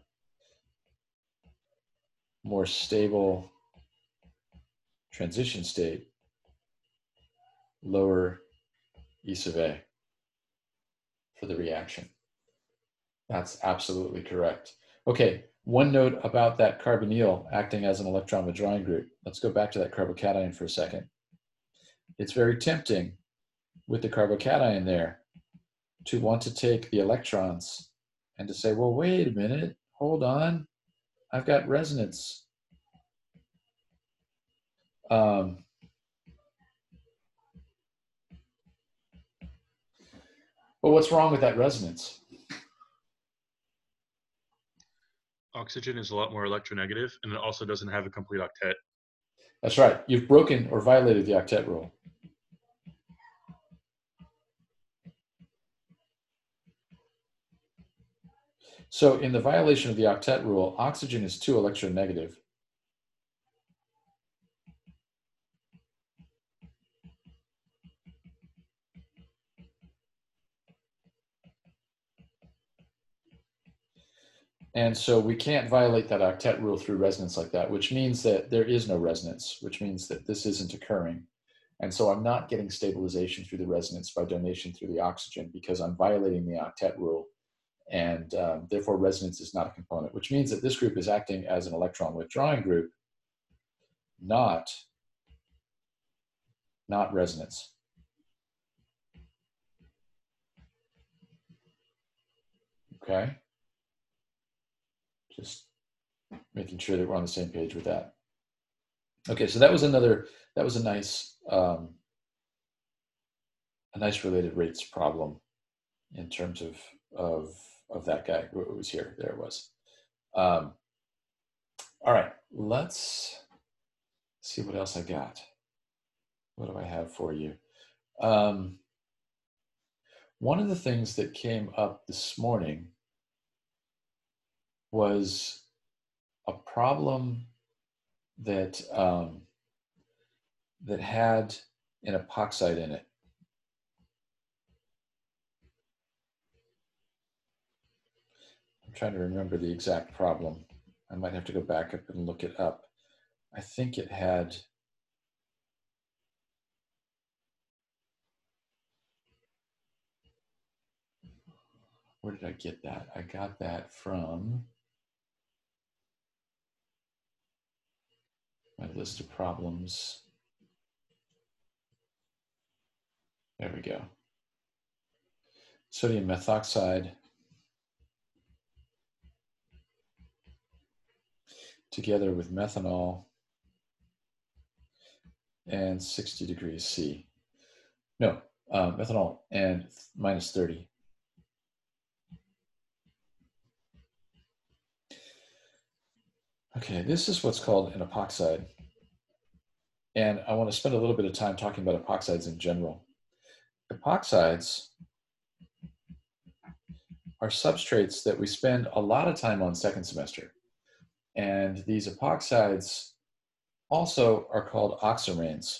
more stable transition state, lower E sub A for the reaction. That's absolutely correct. Okay, one note about that carbonyl acting as an electron withdrawing group. Let's go back to that carbocation for a second. It's very tempting with the carbocation there to want to take the electrons and to say, well, wait a minute, hold on, I've got resonance. Um, but what's wrong with that resonance? Oxygen is a lot more electronegative, and it also doesn't have a complete octet. That's right. You've broken or violated the octet rule. So in the violation of the octet rule, oxygen is too electronegative. And so we can't violate that octet rule through resonance like that, which means that there is no resonance, which means that this isn't occurring. And so I'm not getting stabilization through the resonance by donation through the oxygen because I'm violating the octet rule. And um, therefore resonance is not a component, which means that this group is acting as an electron withdrawing group, not, not resonance. Okay? Just making sure that we're on the same page with that. Okay, so that was another, that was a nice, um, a nice related rates problem in terms of, of, of that guy who was here. There it was. Um, all right, let's see what else I got. What do I have for you? Um, one of the things that came up this morning was a problem that um, that had an epoxide in it. I'm trying to remember the exact problem. I might have to go back up and look it up. I think it had, where did I get that? I got that from my list of problems. There we go. Sodium methoxide together with methanol and sixty degrees C. No, uh, methanol and minus thirty. Okay, this is what's called an epoxide. And I want to spend a little bit of time talking about epoxides in general. Epoxides are substrates that we spend a lot of time on second semester. And these epoxides also are called oxiranes.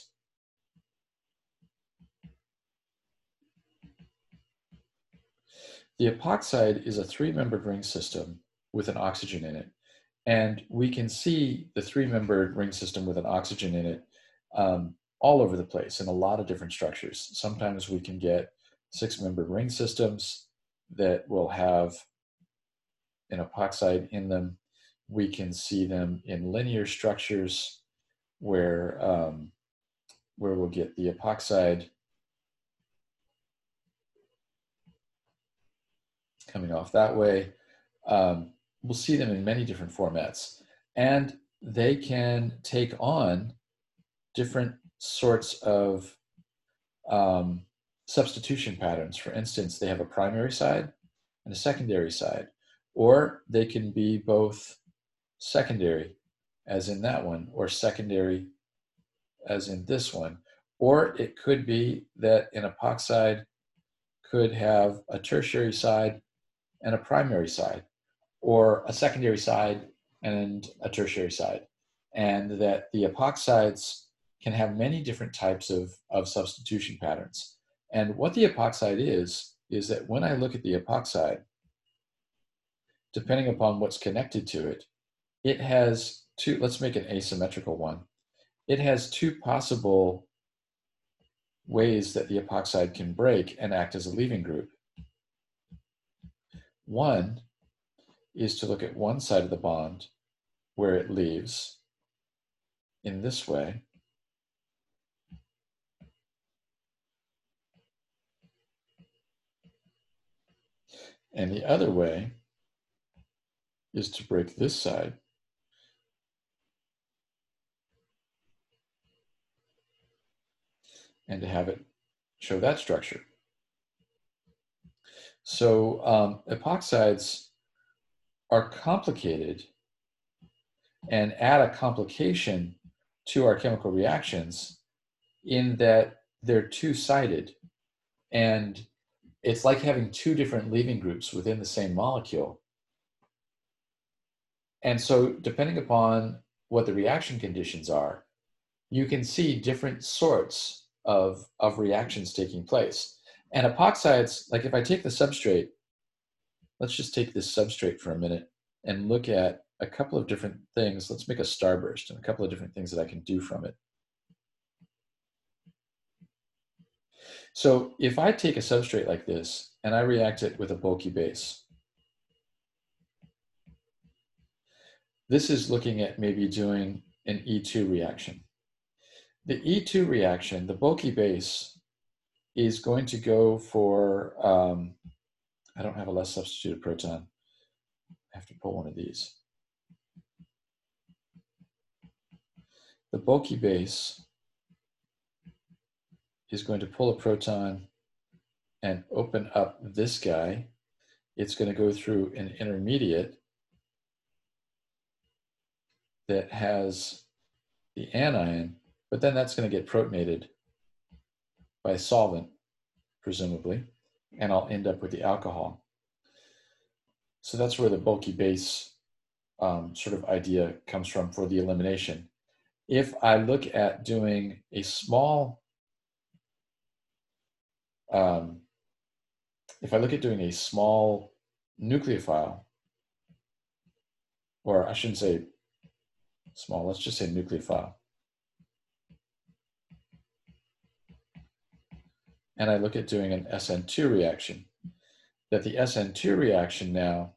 The epoxide is a three-membered ring system with an oxygen in it. And we can see the three-membered ring system with an oxygen in it um, all over the place in a lot of different structures. Sometimes we can get six-membered ring systems that will have an epoxide in them. We can see them in linear structures where, um, where we'll get the epoxide coming off that way. Um, we'll see them in many different formats. And they can take on different sorts of um, substitution patterns. For instance, they have a primary side and a secondary side, or they can be both secondary, as in that one, or secondary, as in this one. Or it could be that an epoxide could have a tertiary side and a primary side, or a secondary side and a tertiary side, and that the epoxides can have many different types of, of substitution patterns. And what the epoxide is, is that when I look at the epoxide, depending upon what's connected to it, it has two, let's make an asymmetrical one. It has two possible ways that the epoxide can break and act as a leaving group. One is to look at one side of the bond where it leaves in this way. And the other way is to break this side and to have it show that structure. So um, epoxides are complicated and add a complication to our chemical reactions in that they're two-sided. And it's like having two different leaving groups within the same molecule. And so depending upon what the reaction conditions are, you can see different sorts of, of reactions taking place. And epoxides, like if I take the substrate, let's just take this substrate for a minute and look at a couple of different things. Let's make a starburst and a couple of different things that I can do from it. So if I take a substrate like this and I react it with a bulky base, this is looking at maybe doing an E two reaction. The E two reaction, the bulky base, is going to go for, um, I don't have a less substituted proton. I have to pull one of these. The bulky base is going to pull a proton and open up this guy. It's going to go through an intermediate that has the anion, but then that's going to get protonated by a solvent, presumably, and I'll end up with the alcohol. So that's where the bulky base um, sort of idea comes from for the elimination. If I look at doing a small, um, if I look at doing a small nucleophile, or I shouldn't say small, let's just say nucleophile. And I look at doing an S N two reaction, that the S N two reaction now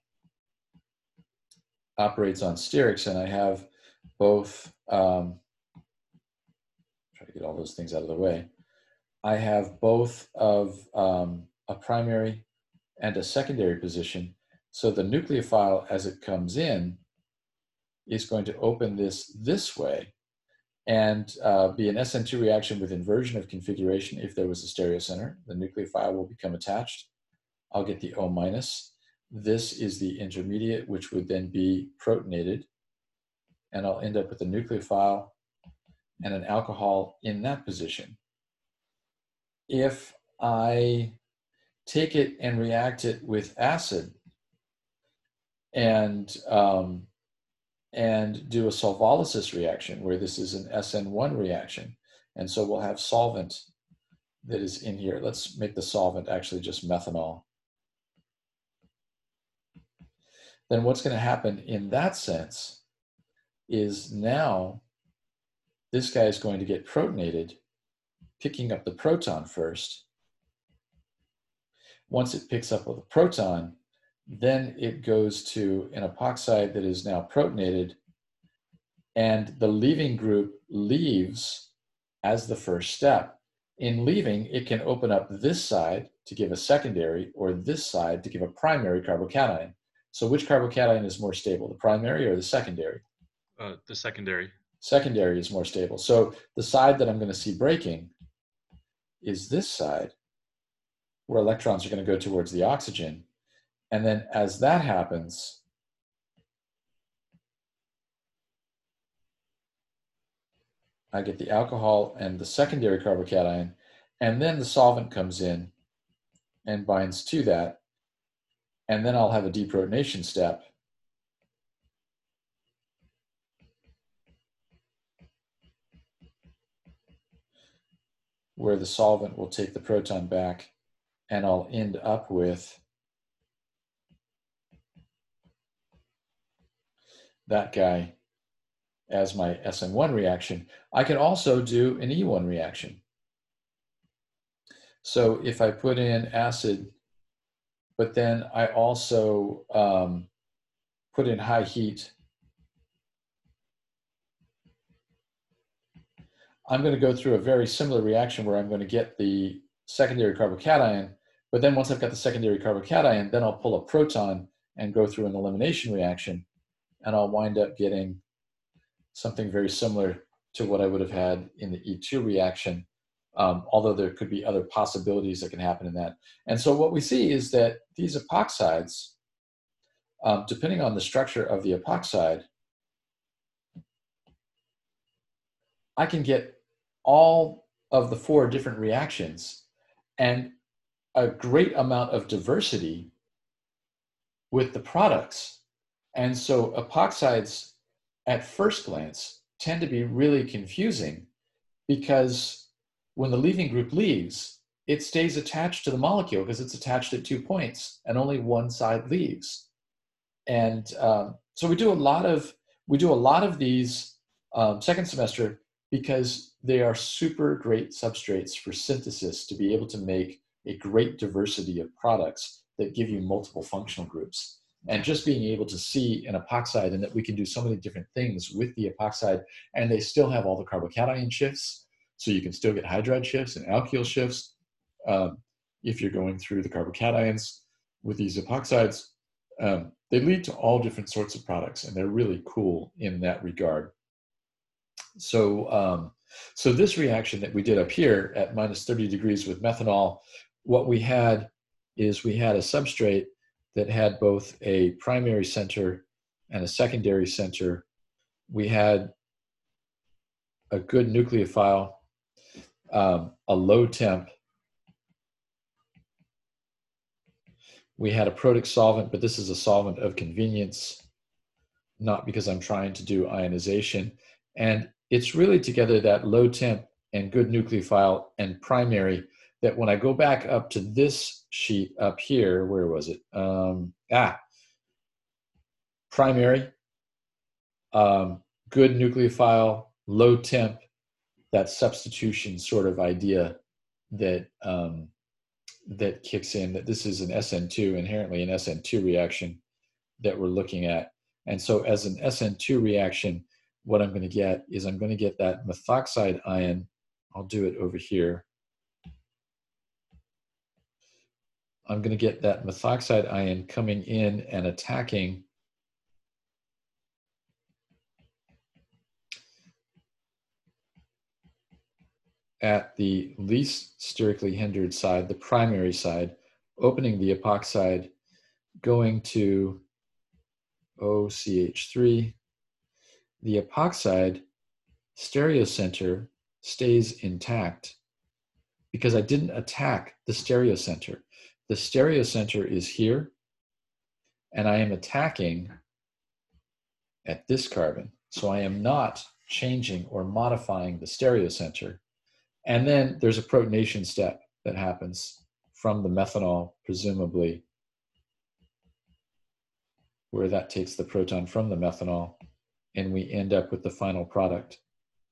operates on sterics, and I have both, um, try to get all those things out of the way. I have both of um, a primary and a secondary position. So the nucleophile, as it comes in, is going to open this this way and uh, be an S N two reaction with inversion of configuration. If there was a stereocenter, the nucleophile will become attached. I'll get the O minus. This is the intermediate, which would then be protonated and I'll end up with a nucleophile and an alcohol in that position. If I take it and react it with acid and um, and do a solvolysis reaction where this is an S N one reaction, and so we'll have solvent that is in here. Let's make the solvent actually just methanol. Then what's going to happen in that sense is now this guy is going to get protonated, picking up the proton first. Once it picks up with a proton, then it goes to an epoxide that is now protonated, and the leaving group leaves as the first step. In leaving, it can open up this side to give a secondary, or this side to give a primary carbocation. So which carbocation is more stable, the primary or the secondary? Uh, the secondary. Secondary is more stable. So the side that I'm going to see breaking is this side, where electrons are going to go towards the oxygen. And then as that happens, I get the alcohol and the secondary carbocation, and then the solvent comes in and binds to that. And then I'll have a deprotonation step. Where the solvent will take the proton back, and I'll end up with that guy as my S N one reaction. I can also do an E one reaction. So if I put in acid, but then I also um, put in high heat, I'm going to go through a very similar reaction where I'm going to get the secondary carbocation, but then once I've got the secondary carbocation, then I'll pull a proton and go through an elimination reaction, and I'll wind up getting something very similar to what I would have had in the E two reaction, um, although there could be other possibilities that can happen in that. And so what we see is that these epoxides, um, depending on the structure of the epoxide, I can get all of the four different reactions and a great amount of diversity with the products. And so epoxides at first glance tend to be really confusing, because when the leaving group leaves, it stays attached to the molecule because it's attached at two points and only one side leaves. And um, so we do a lot of, we do a lot of these um, second semester because they are super great substrates for synthesis to be able to make a great diversity of products that give you multiple functional groups. And just being able to see an epoxide, and that we can do so many different things with the epoxide, and they still have all the carbocation shifts, so you can still get hydride shifts and alkyl shifts um, if you're going through the carbocations with these epoxides. Um, they lead to all different sorts of products, and they're really cool in that regard. So, um, so this reaction that we did up here at minus thirty degrees with methanol, what we had is we had a substrate that had both a primary center and a secondary center. We had a good nucleophile, um, a low temp. We had a protic solvent, but this is a solvent of convenience, not because I'm trying to do ionization. And it's really together that low temp and good nucleophile and primary that when I go back up to this sheet up here, where was it? Um, ah, primary, um, good nucleophile, low temp, that substitution sort of idea that um, that kicks in, that this is an S N two, inherently an S N two reaction that we're looking at. And so as an S N two reaction, what I'm going to get is I'm going to get that methoxide ion. I'll do it over here. I'm going to get that methoxide ion coming in and attacking at the least sterically hindered side, the primary side, opening the epoxide, going to O C H three, the epoxide stereocenter stays intact because I didn't attack the stereocenter. The stereocenter is here, and I am attacking at this carbon. So I am not changing or modifying the stereocenter. And then there's a protonation step that happens from the methanol, presumably, where that takes the proton from the methanol, and we end up with the final product.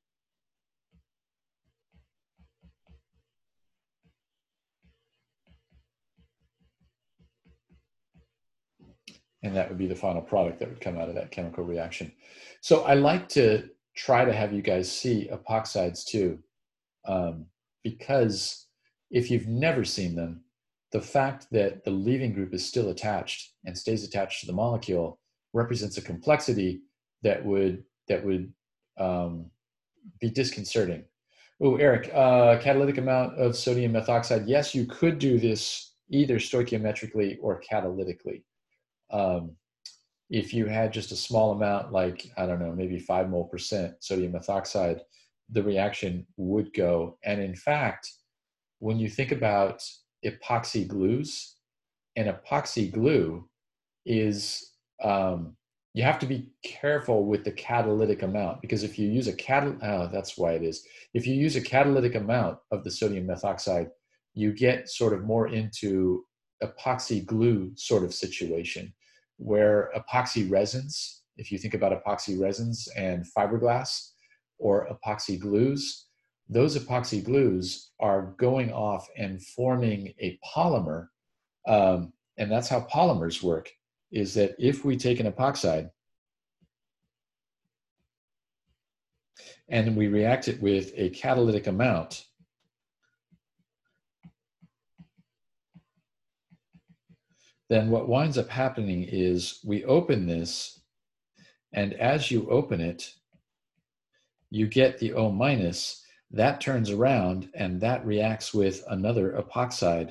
And that would be the final product that would come out of that chemical reaction. So I like to try to have you guys see epoxides too, um, because if you've never seen them, the fact that the leaving group is still attached and stays attached to the molecule represents a complexity that would that would um, be disconcerting. Oh, Eric, uh, catalytic amount of sodium methoxide. Yes, you could do this either stoichiometrically or catalytically. Um, if you had just a small amount, like, I don't know, maybe five mole percent sodium methoxide, the reaction would go. And in fact, when you think about epoxy glues, an epoxy glue is, um, you have to be careful with the catalytic amount, because if you use a catal, oh, that's why it is. If you use a catalytic amount of the sodium methoxide, you get sort of more into epoxy glue sort of situation, where epoxy resins, if you think about epoxy resins and fiberglass or epoxy glues, those epoxy glues are going off and forming a polymer. Um, and that's how polymers work, is that if we take an epoxide and we react it with a catalytic amount, then what winds up happening is we open this, and as you open it, you get the O minus, that turns around and that reacts with another epoxide,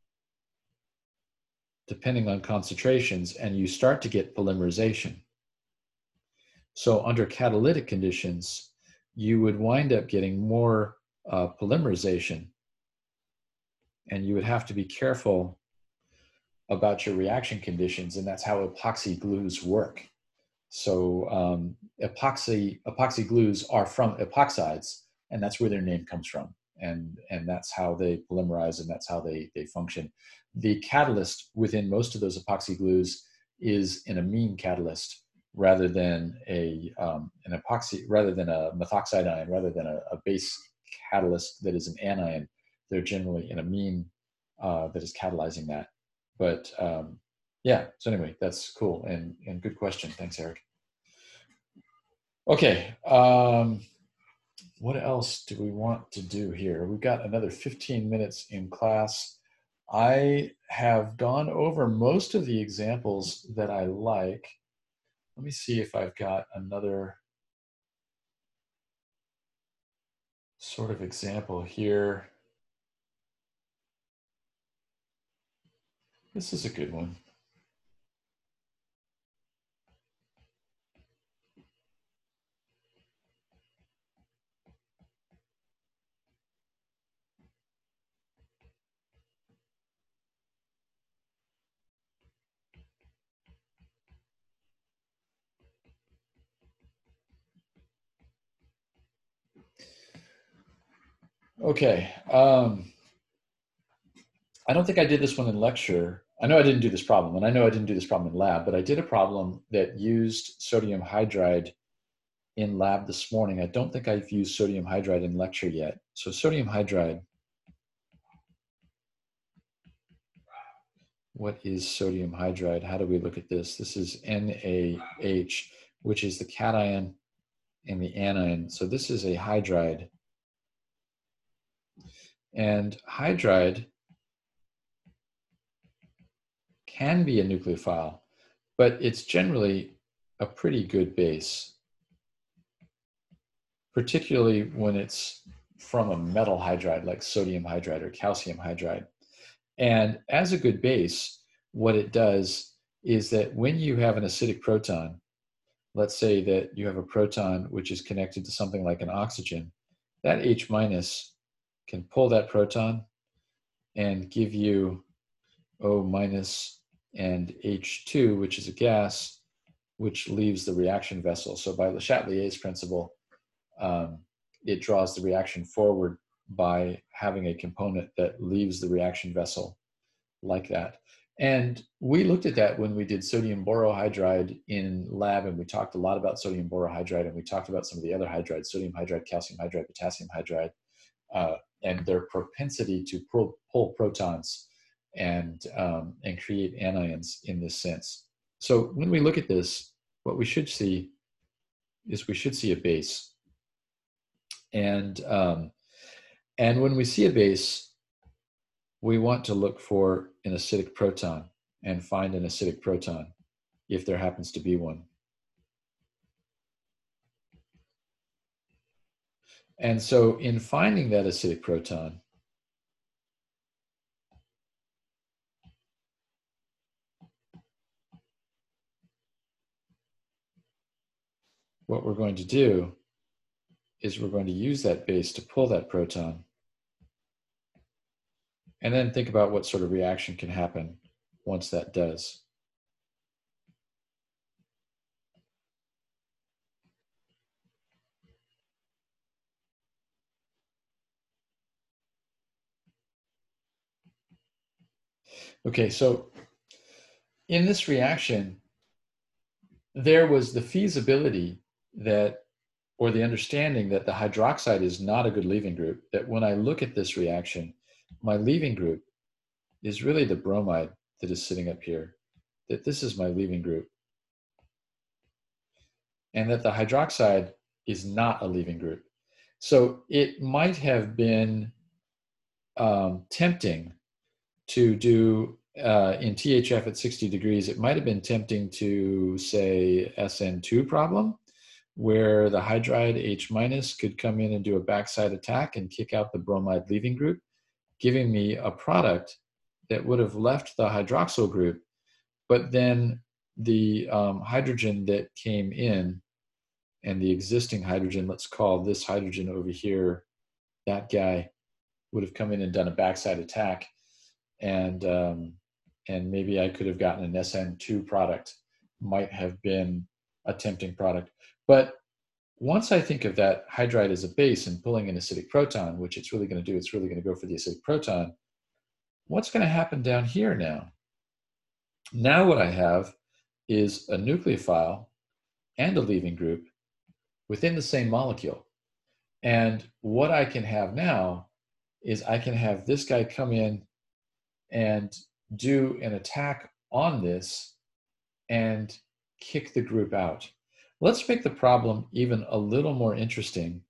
depending on concentrations, and you start to get polymerization. So under catalytic conditions, you would wind up getting more uh, polymerization, and you would have to be careful about your reaction conditions, and that's how epoxy glues work. So um, epoxy epoxy glues are from epoxides, and that's where their name comes from, and and that's how they polymerize, and that's how they they function. The catalyst within most of those epoxy glues is an amine catalyst rather than a um, an epoxy rather than a methoxide ion, rather than a, a base catalyst that is an anion. They're generally an amine uh, that is catalyzing that. But um, yeah, so anyway, that's cool, and, and good question. Thanks, Eric. Okay, um, what else do we want to do here? We've got another fifteen minutes in class. I have gone over most of the examples that I like. Let me see if I've got another sort of example here. This is a good one. Okay. Um, I don't think I did this one in lecture. I know I didn't do this problem, and I know I didn't do this problem in lab, but I did a problem that used sodium hydride in lab this morning. I don't think I've used sodium hydride in lecture yet. So sodium hydride, what is sodium hydride? How do we look at this? This is N A H, which is the cation and the anion. So this is a hydride. And hydride can be a nucleophile, but it's generally a pretty good base, particularly when it's from a metal hydride like sodium hydride or calcium hydride. And as a good base, what it does is that when you have an acidic proton, let's say that you have a proton which is connected to something like an oxygen, that H minus can pull that proton and give you O minus and H two, which is a gas, which leaves the reaction vessel. So by Le Chatelier's principle, um, it draws the reaction forward by having a component that leaves the reaction vessel like that. And we looked at that when we did sodium borohydride in lab, and we talked a lot about sodium borohydride, and we talked about some of the other hydrides, sodium hydride, calcium hydride, potassium hydride, uh, and their propensity to pull, pull protons and, um, and create anions in this sense. So when we look at this, what we should see is we should see a base. And, um, and when we see a base, we want to look for an acidic proton and find an acidic proton if there happens to be one. And so in finding that acidic proton, what we're going to do is we're going to use that base to pull that proton, and then think about what sort of reaction can happen once that does. Okay, so in this reaction, there was the feasibility that, or the understanding that the hydroxide is not a good leaving group, that when I look at this reaction, my leaving group is really the bromide that is sitting up here, that this is my leaving group, and that the hydroxide is not a leaving group. So it might have been um, tempting to do uh, in T H F at sixty degrees, it might have been tempting to say S N two problem, where the hydride H minus could come in and do a backside attack and kick out the bromide leaving group, giving me a product that would have left the hydroxyl group, but then the um, hydrogen that came in and the existing hydrogen, let's call this hydrogen over here, that guy would have come in and done a backside attack, and um, and maybe I could have gotten an S N two product, might have been a tempting product. But once I think of that hydride as a base and pulling an acidic proton, which it's really going to do, it's really going to go for the acidic proton, what's going to happen down here now? Now what I have is a nucleophile and a leaving group within the same molecule. And what I can have now is I can have this guy come in and do an attack on this and kick the group out. Let's make the problem even a little more interesting.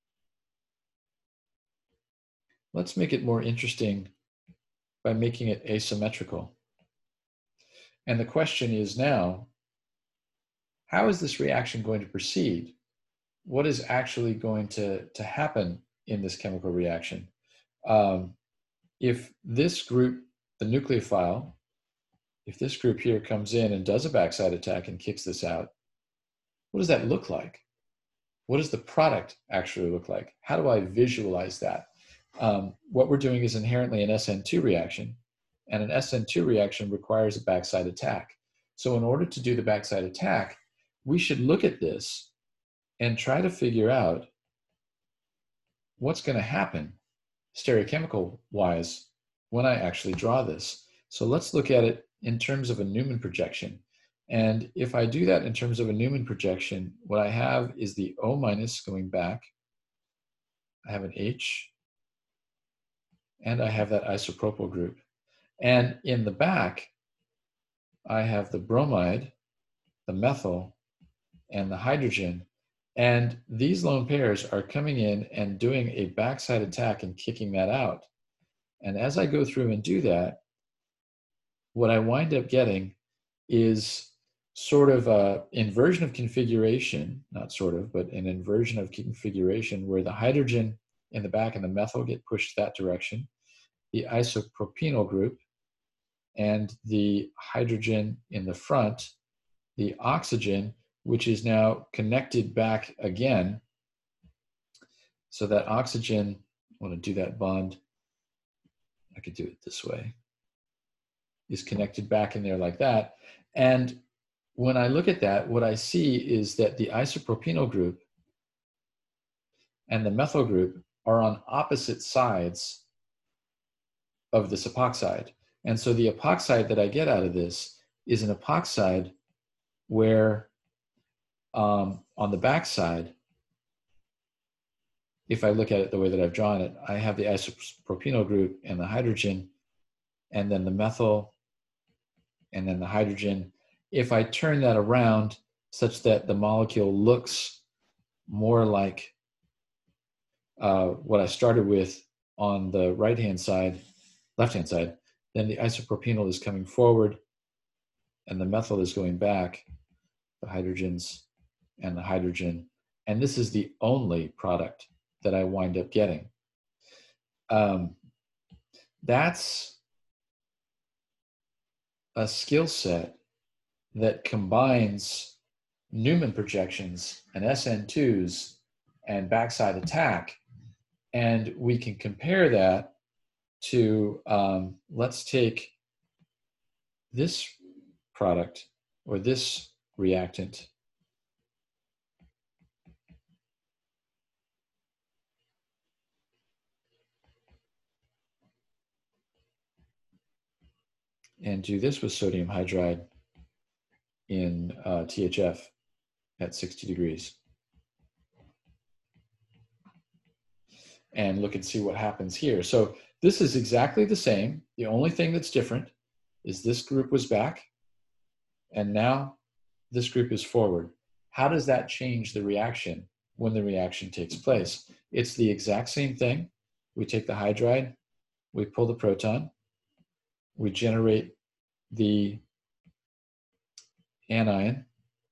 Let's make it more interesting by making it asymmetrical. And the question is now, how is this reaction going to proceed? What is actually going to, to happen in this chemical reaction? Um, if this group, the nucleophile, if this group here comes in and does a backside attack and kicks this out, what does that look like? What does the product actually look like? How do I visualize that? Um, what we're doing is inherently an S N two reaction, and an S N two reaction requires a backside attack. So in order to do the backside attack, we should look at this and try to figure out what's going to happen stereochemical wise when I actually draw this. So let's look at it in terms of a Newman projection. And if I do that in terms of a Newman projection, what I have is the O minus going back. I have an H, and I have that isopropyl group. And in the back, I have the bromide, the methyl, and the hydrogen. And these lone pairs are coming in and doing a backside attack and kicking that out. And as I go through and do that, what I wind up getting is sort of an inversion of configuration, not sort of, but an inversion of configuration where the hydrogen in the back and the methyl get pushed that direction, the isopropenyl group, and the hydrogen in the front, the oxygen, which is now connected back again. So that oxygen, I want to do that bond. I could do it this way. Is connected back in there like that. And when I look at that, what I see is that the isopropenyl group and the methyl group are on opposite sides of this epoxide. And so the epoxide that I get out of this is an epoxide where um, on the back side, if I look at it the way that I've drawn it, I have the isopropenyl group and the hydrogen, and then the methyl, and then the hydrogen. If I turn that around such that the molecule looks more like uh, what I started with on the right-hand side, left-hand side, then the isopropenyl is coming forward and the methyl is going back, the hydrogens and the hydrogen. And this is the only product that I wind up getting. Um, that's a skill set that combines Newman projections and S N twos and backside attack. And we can compare that to, um, let's take this product or this reactant. And do this with sodium hydride in uh, T H F at sixty degrees. And look and see what happens here. So this is exactly the same. The only thing that's different is this group was back, and now this group is forward. How does that change the reaction when the reaction takes place? It's the exact same thing. We take the hydride, we pull the proton, we generate the anion,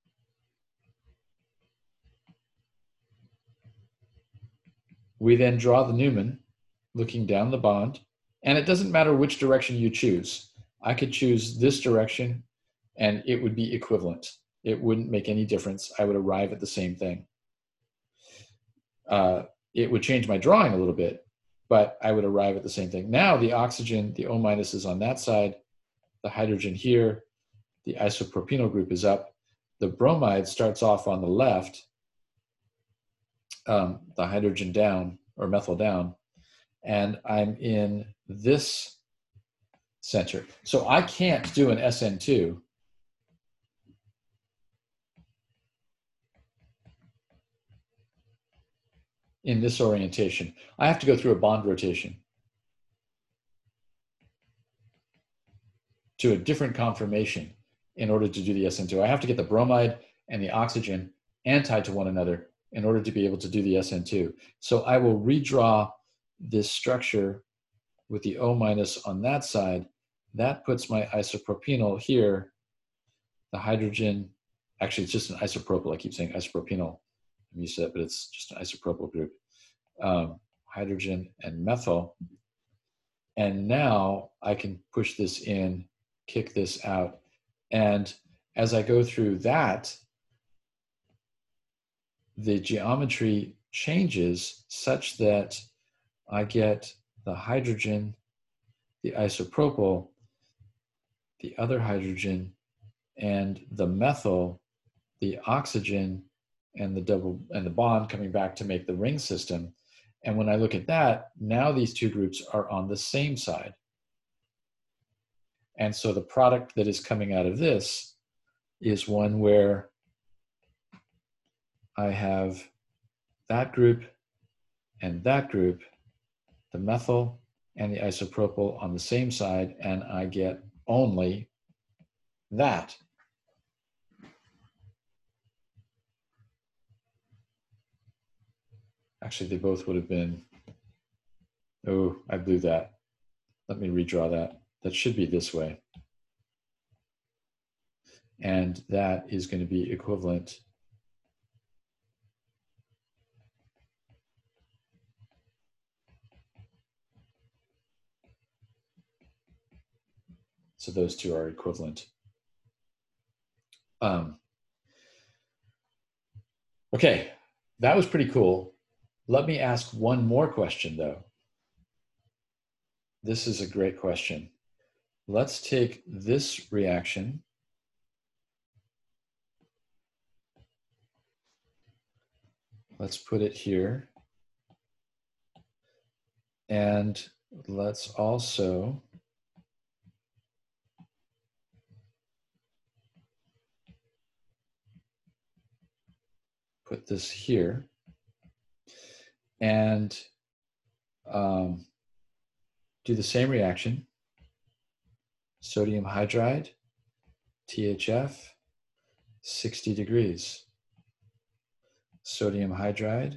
we then draw the Newman looking down the bond, and it doesn't matter which direction you choose. I could choose this direction and it would be equivalent. It wouldn't make any difference. I would arrive at the same thing. Uh, it would change my drawing a little bit, but I would arrive at the same thing. Now the oxygen, the O minus is on that side, the hydrogen here, the isopropenyl group is up. The bromide starts off on the left, um, the hydrogen down or methyl down, and I'm in this center. So I can't do an S N two in this orientation. I have to go through a bond rotation to a different conformation in order to do the S N two. I have to get the bromide and the oxygen anti to one another in order to be able to do the S N two. So I will redraw this structure with the O minus on that side. That puts my isopropenyl here. The hydrogen, actually it's just an isopropyl. I keep saying isopropenyl. I'm used to that, but it's just an isopropyl group. Um, hydrogen and methyl. And now I can push this in, kick this out. And as I go through that, the geometry changes such that I get the hydrogen, the isopropyl, the other hydrogen, and the methyl, the oxygen, and the double and the bond coming back to make the ring system. And when I look at that, now these two groups are on the same side. And so the product that is coming out of this is one where I have that group and that group, the methyl and the isopropyl on the same side, and I get only that. Actually, they both would have been, oh, I blew that. Let me redraw that. That should be this way. And that is going to be equivalent so those two are equivalent. Um, Okay, that was pretty cool. Let me ask one more question though. This is a great question. Let's take this reaction let's put it here, and let's also put this here, and um, do the same reaction. Sodium hydride, T H F, sixty degrees. Sodium hydride,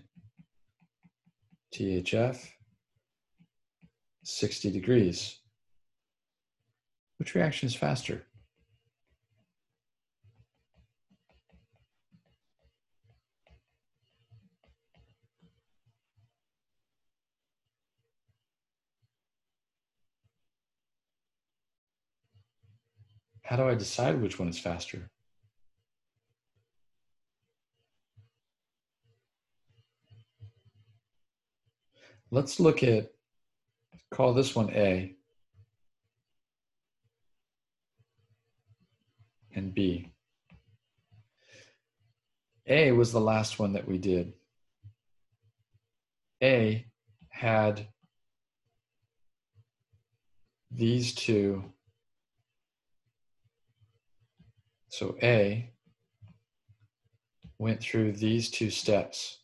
T H F, sixty degrees. Which reaction is faster? How do I decide which one is faster? Let's look at, call this one A and B. A was the last one that we did. A had these two. So A went through these two steps.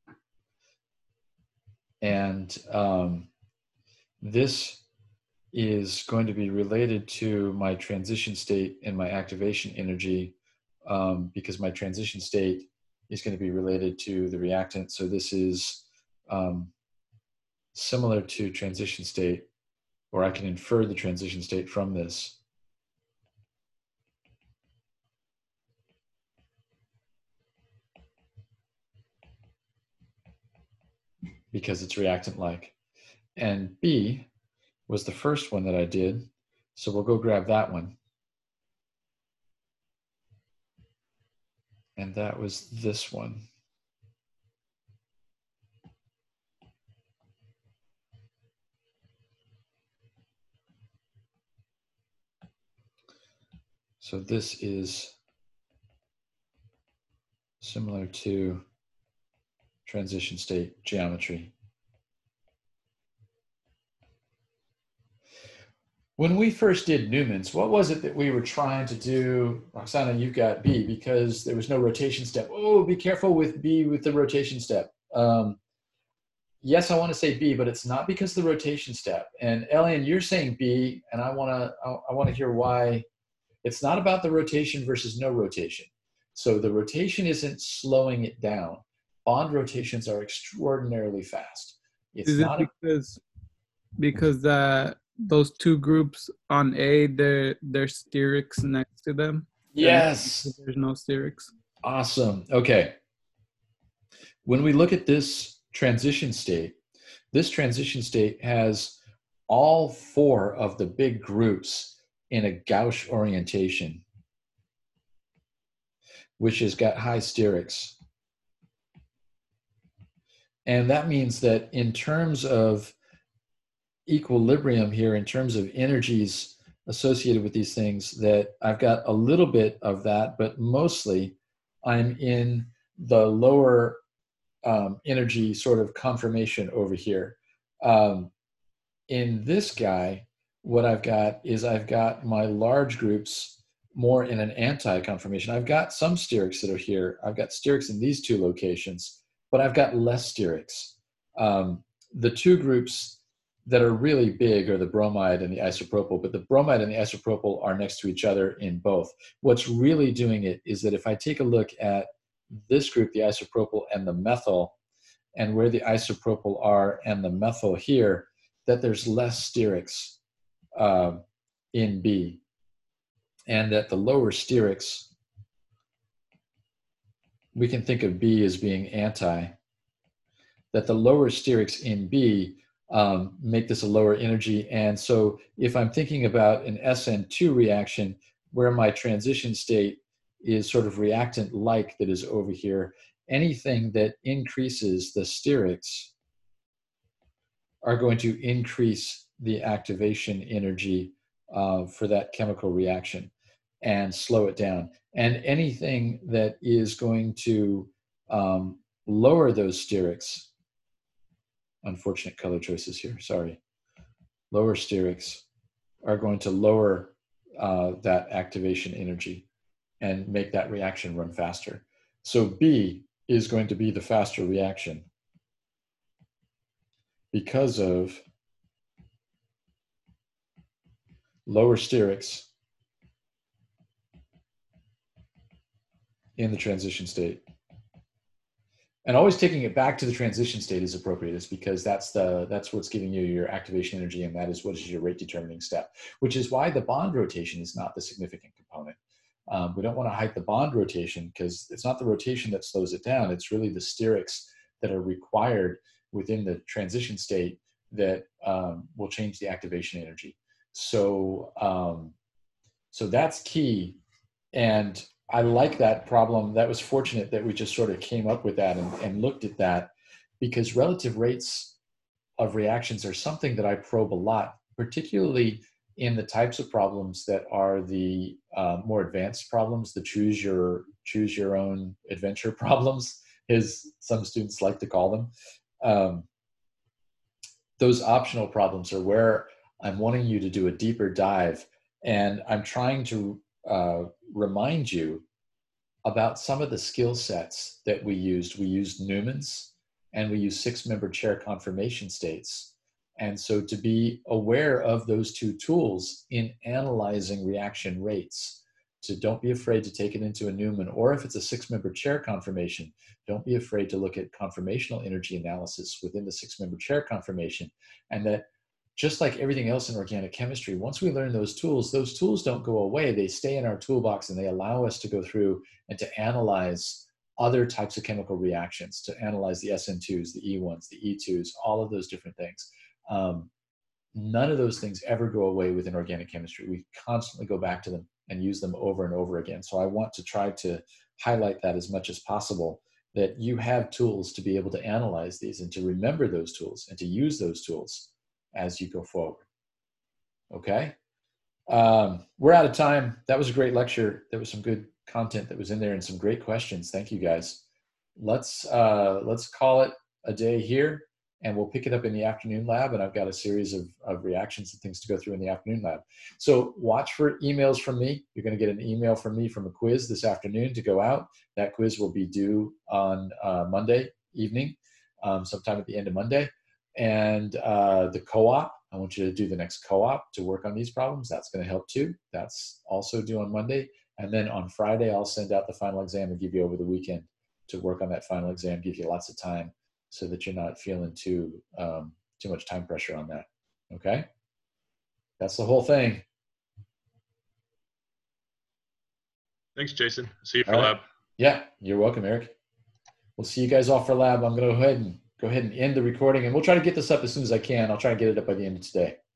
And um, this is going to be related to my transition state and my activation energy, um, because my transition state is going to be related to the reactant. So this is um, similar to transition state, or I can infer the transition state from this. Because it's reactant-like. And B was the first one that I did, so we'll go grab that one. And that was this one. So this is similar to transition state geometry. When we first did Newman's, what was it that we were trying to do? Roxana, you've got B, because there was no rotation step. Oh, be careful with B with the rotation step. Um, yes, I want to say B, but it's not because of the rotation step. And Elian, you're saying B, and I want to I, I want to hear why. It's not about the rotation versus no rotation. So the rotation isn't slowing it down. Bond rotations are extraordinarily fast. It's Is not it because because uh, those two groups on A, they're they're sterics next to them? Yes. There's no sterics. Awesome. Okay. When we look at this transition state, this transition state has all four of the big groups in a gauche orientation, which has got high sterics. And that means that in terms of equilibrium here, in terms of energies associated with these things, that I've got a little bit of that, but mostly I'm in the lower um, energy sort of conformation over here. Um, in this guy, what I've got is I've got my large groups more in an anti-conformation. I've got some sterics that are here. I've got sterics in these two locations, but I've got less sterics. Um, the two groups that are really big are the bromide and the isopropyl, but the bromide and the isopropyl are next to each other in both. What's really doing it is that if I take a look at this group, the isopropyl and the methyl, and where the isopropyl are and the methyl here, that there's less sterics uh, in B, and that the lower sterics, we can think of B as being anti, that the lower sterics in B um, make this a lower energy. And so if I'm thinking about an S N two reaction where my transition state is sort of reactant-like that is over here, anything that increases the sterics are going to increase the activation energy uh, for that chemical reaction and slow it down. And anything that is going to um, lower those sterics, unfortunate color choices here, sorry, lower sterics are going to lower uh, that activation energy and make that reaction run faster. So B is going to be the faster reaction because of lower sterics in the transition state. And always taking it back to the transition state is appropriate, is because that's the that's what's giving you your activation energy, and that is what is your rate determining step, which is why the bond rotation is not the significant component. Um, we don't want to hype the bond rotation because it's not the rotation that slows it down. It's really the sterics that are required within the transition state that um, will change the activation energy. So, um, so that's key. And I like that problem. That was fortunate that we just sort of came up with that and, and looked at that, because relative rates of reactions are something that I probe a lot, particularly in the types of problems that are the uh, more advanced problems, the choose your choose your own adventure problems, as some students like to call them. Um, those optional problems are where I'm wanting you to do a deeper dive, and I'm trying to uh, remind you about some of the skill sets that we used. We used Newman's, and we used six-member chair confirmation states. And so to be aware of those two tools in analyzing reaction rates, to don't be afraid to take it into a Newman, or if it's a six-member chair confirmation, don't be afraid to look at conformational energy analysis within the six-member chair confirmation. And that just like everything else in organic chemistry, once we learn those tools, those tools don't go away. They stay in our toolbox, and they allow us to go through and to analyze other types of chemical reactions, to analyze the S N twos, the E ones, the E twos, all of those different things. Um, none of those things ever go away within organic chemistry. We constantly go back to them and use them over and over again. So I want to try to highlight that as much as possible, that you have tools to be able to analyze these and to remember those tools and to use those tools as you go forward. Okay? Um, we're out of time. That was a great lecture. There was some good content that was in there and some great questions. Thank you, guys. Let's, uh, let's call it a day here, and we'll pick it up in the afternoon lab. And I've got a series of, of reactions and things to go through in the afternoon lab. So watch for emails from me. You're going to get an email from me from a quiz this afternoon to go out. That quiz will be due on uh, Monday evening, um, sometime at the end of Monday. And uh, the co-op, I want you to do the next co-op to work on these problems. That's going to help too. That's also due on Monday. And then on Friday, I'll send out the final exam and give you over the weekend to work on that final exam, give you lots of time so that you're not feeling too, um, too much time pressure on that. Okay? That's the whole thing. Thanks, Jason. See you for All right. lab. Yeah, you're welcome, Eric. We'll see you guys all for lab. I'm going to go ahead and go ahead and end the recording, and we'll try to get this up as soon as I can. I'll try to get it up by the end of today.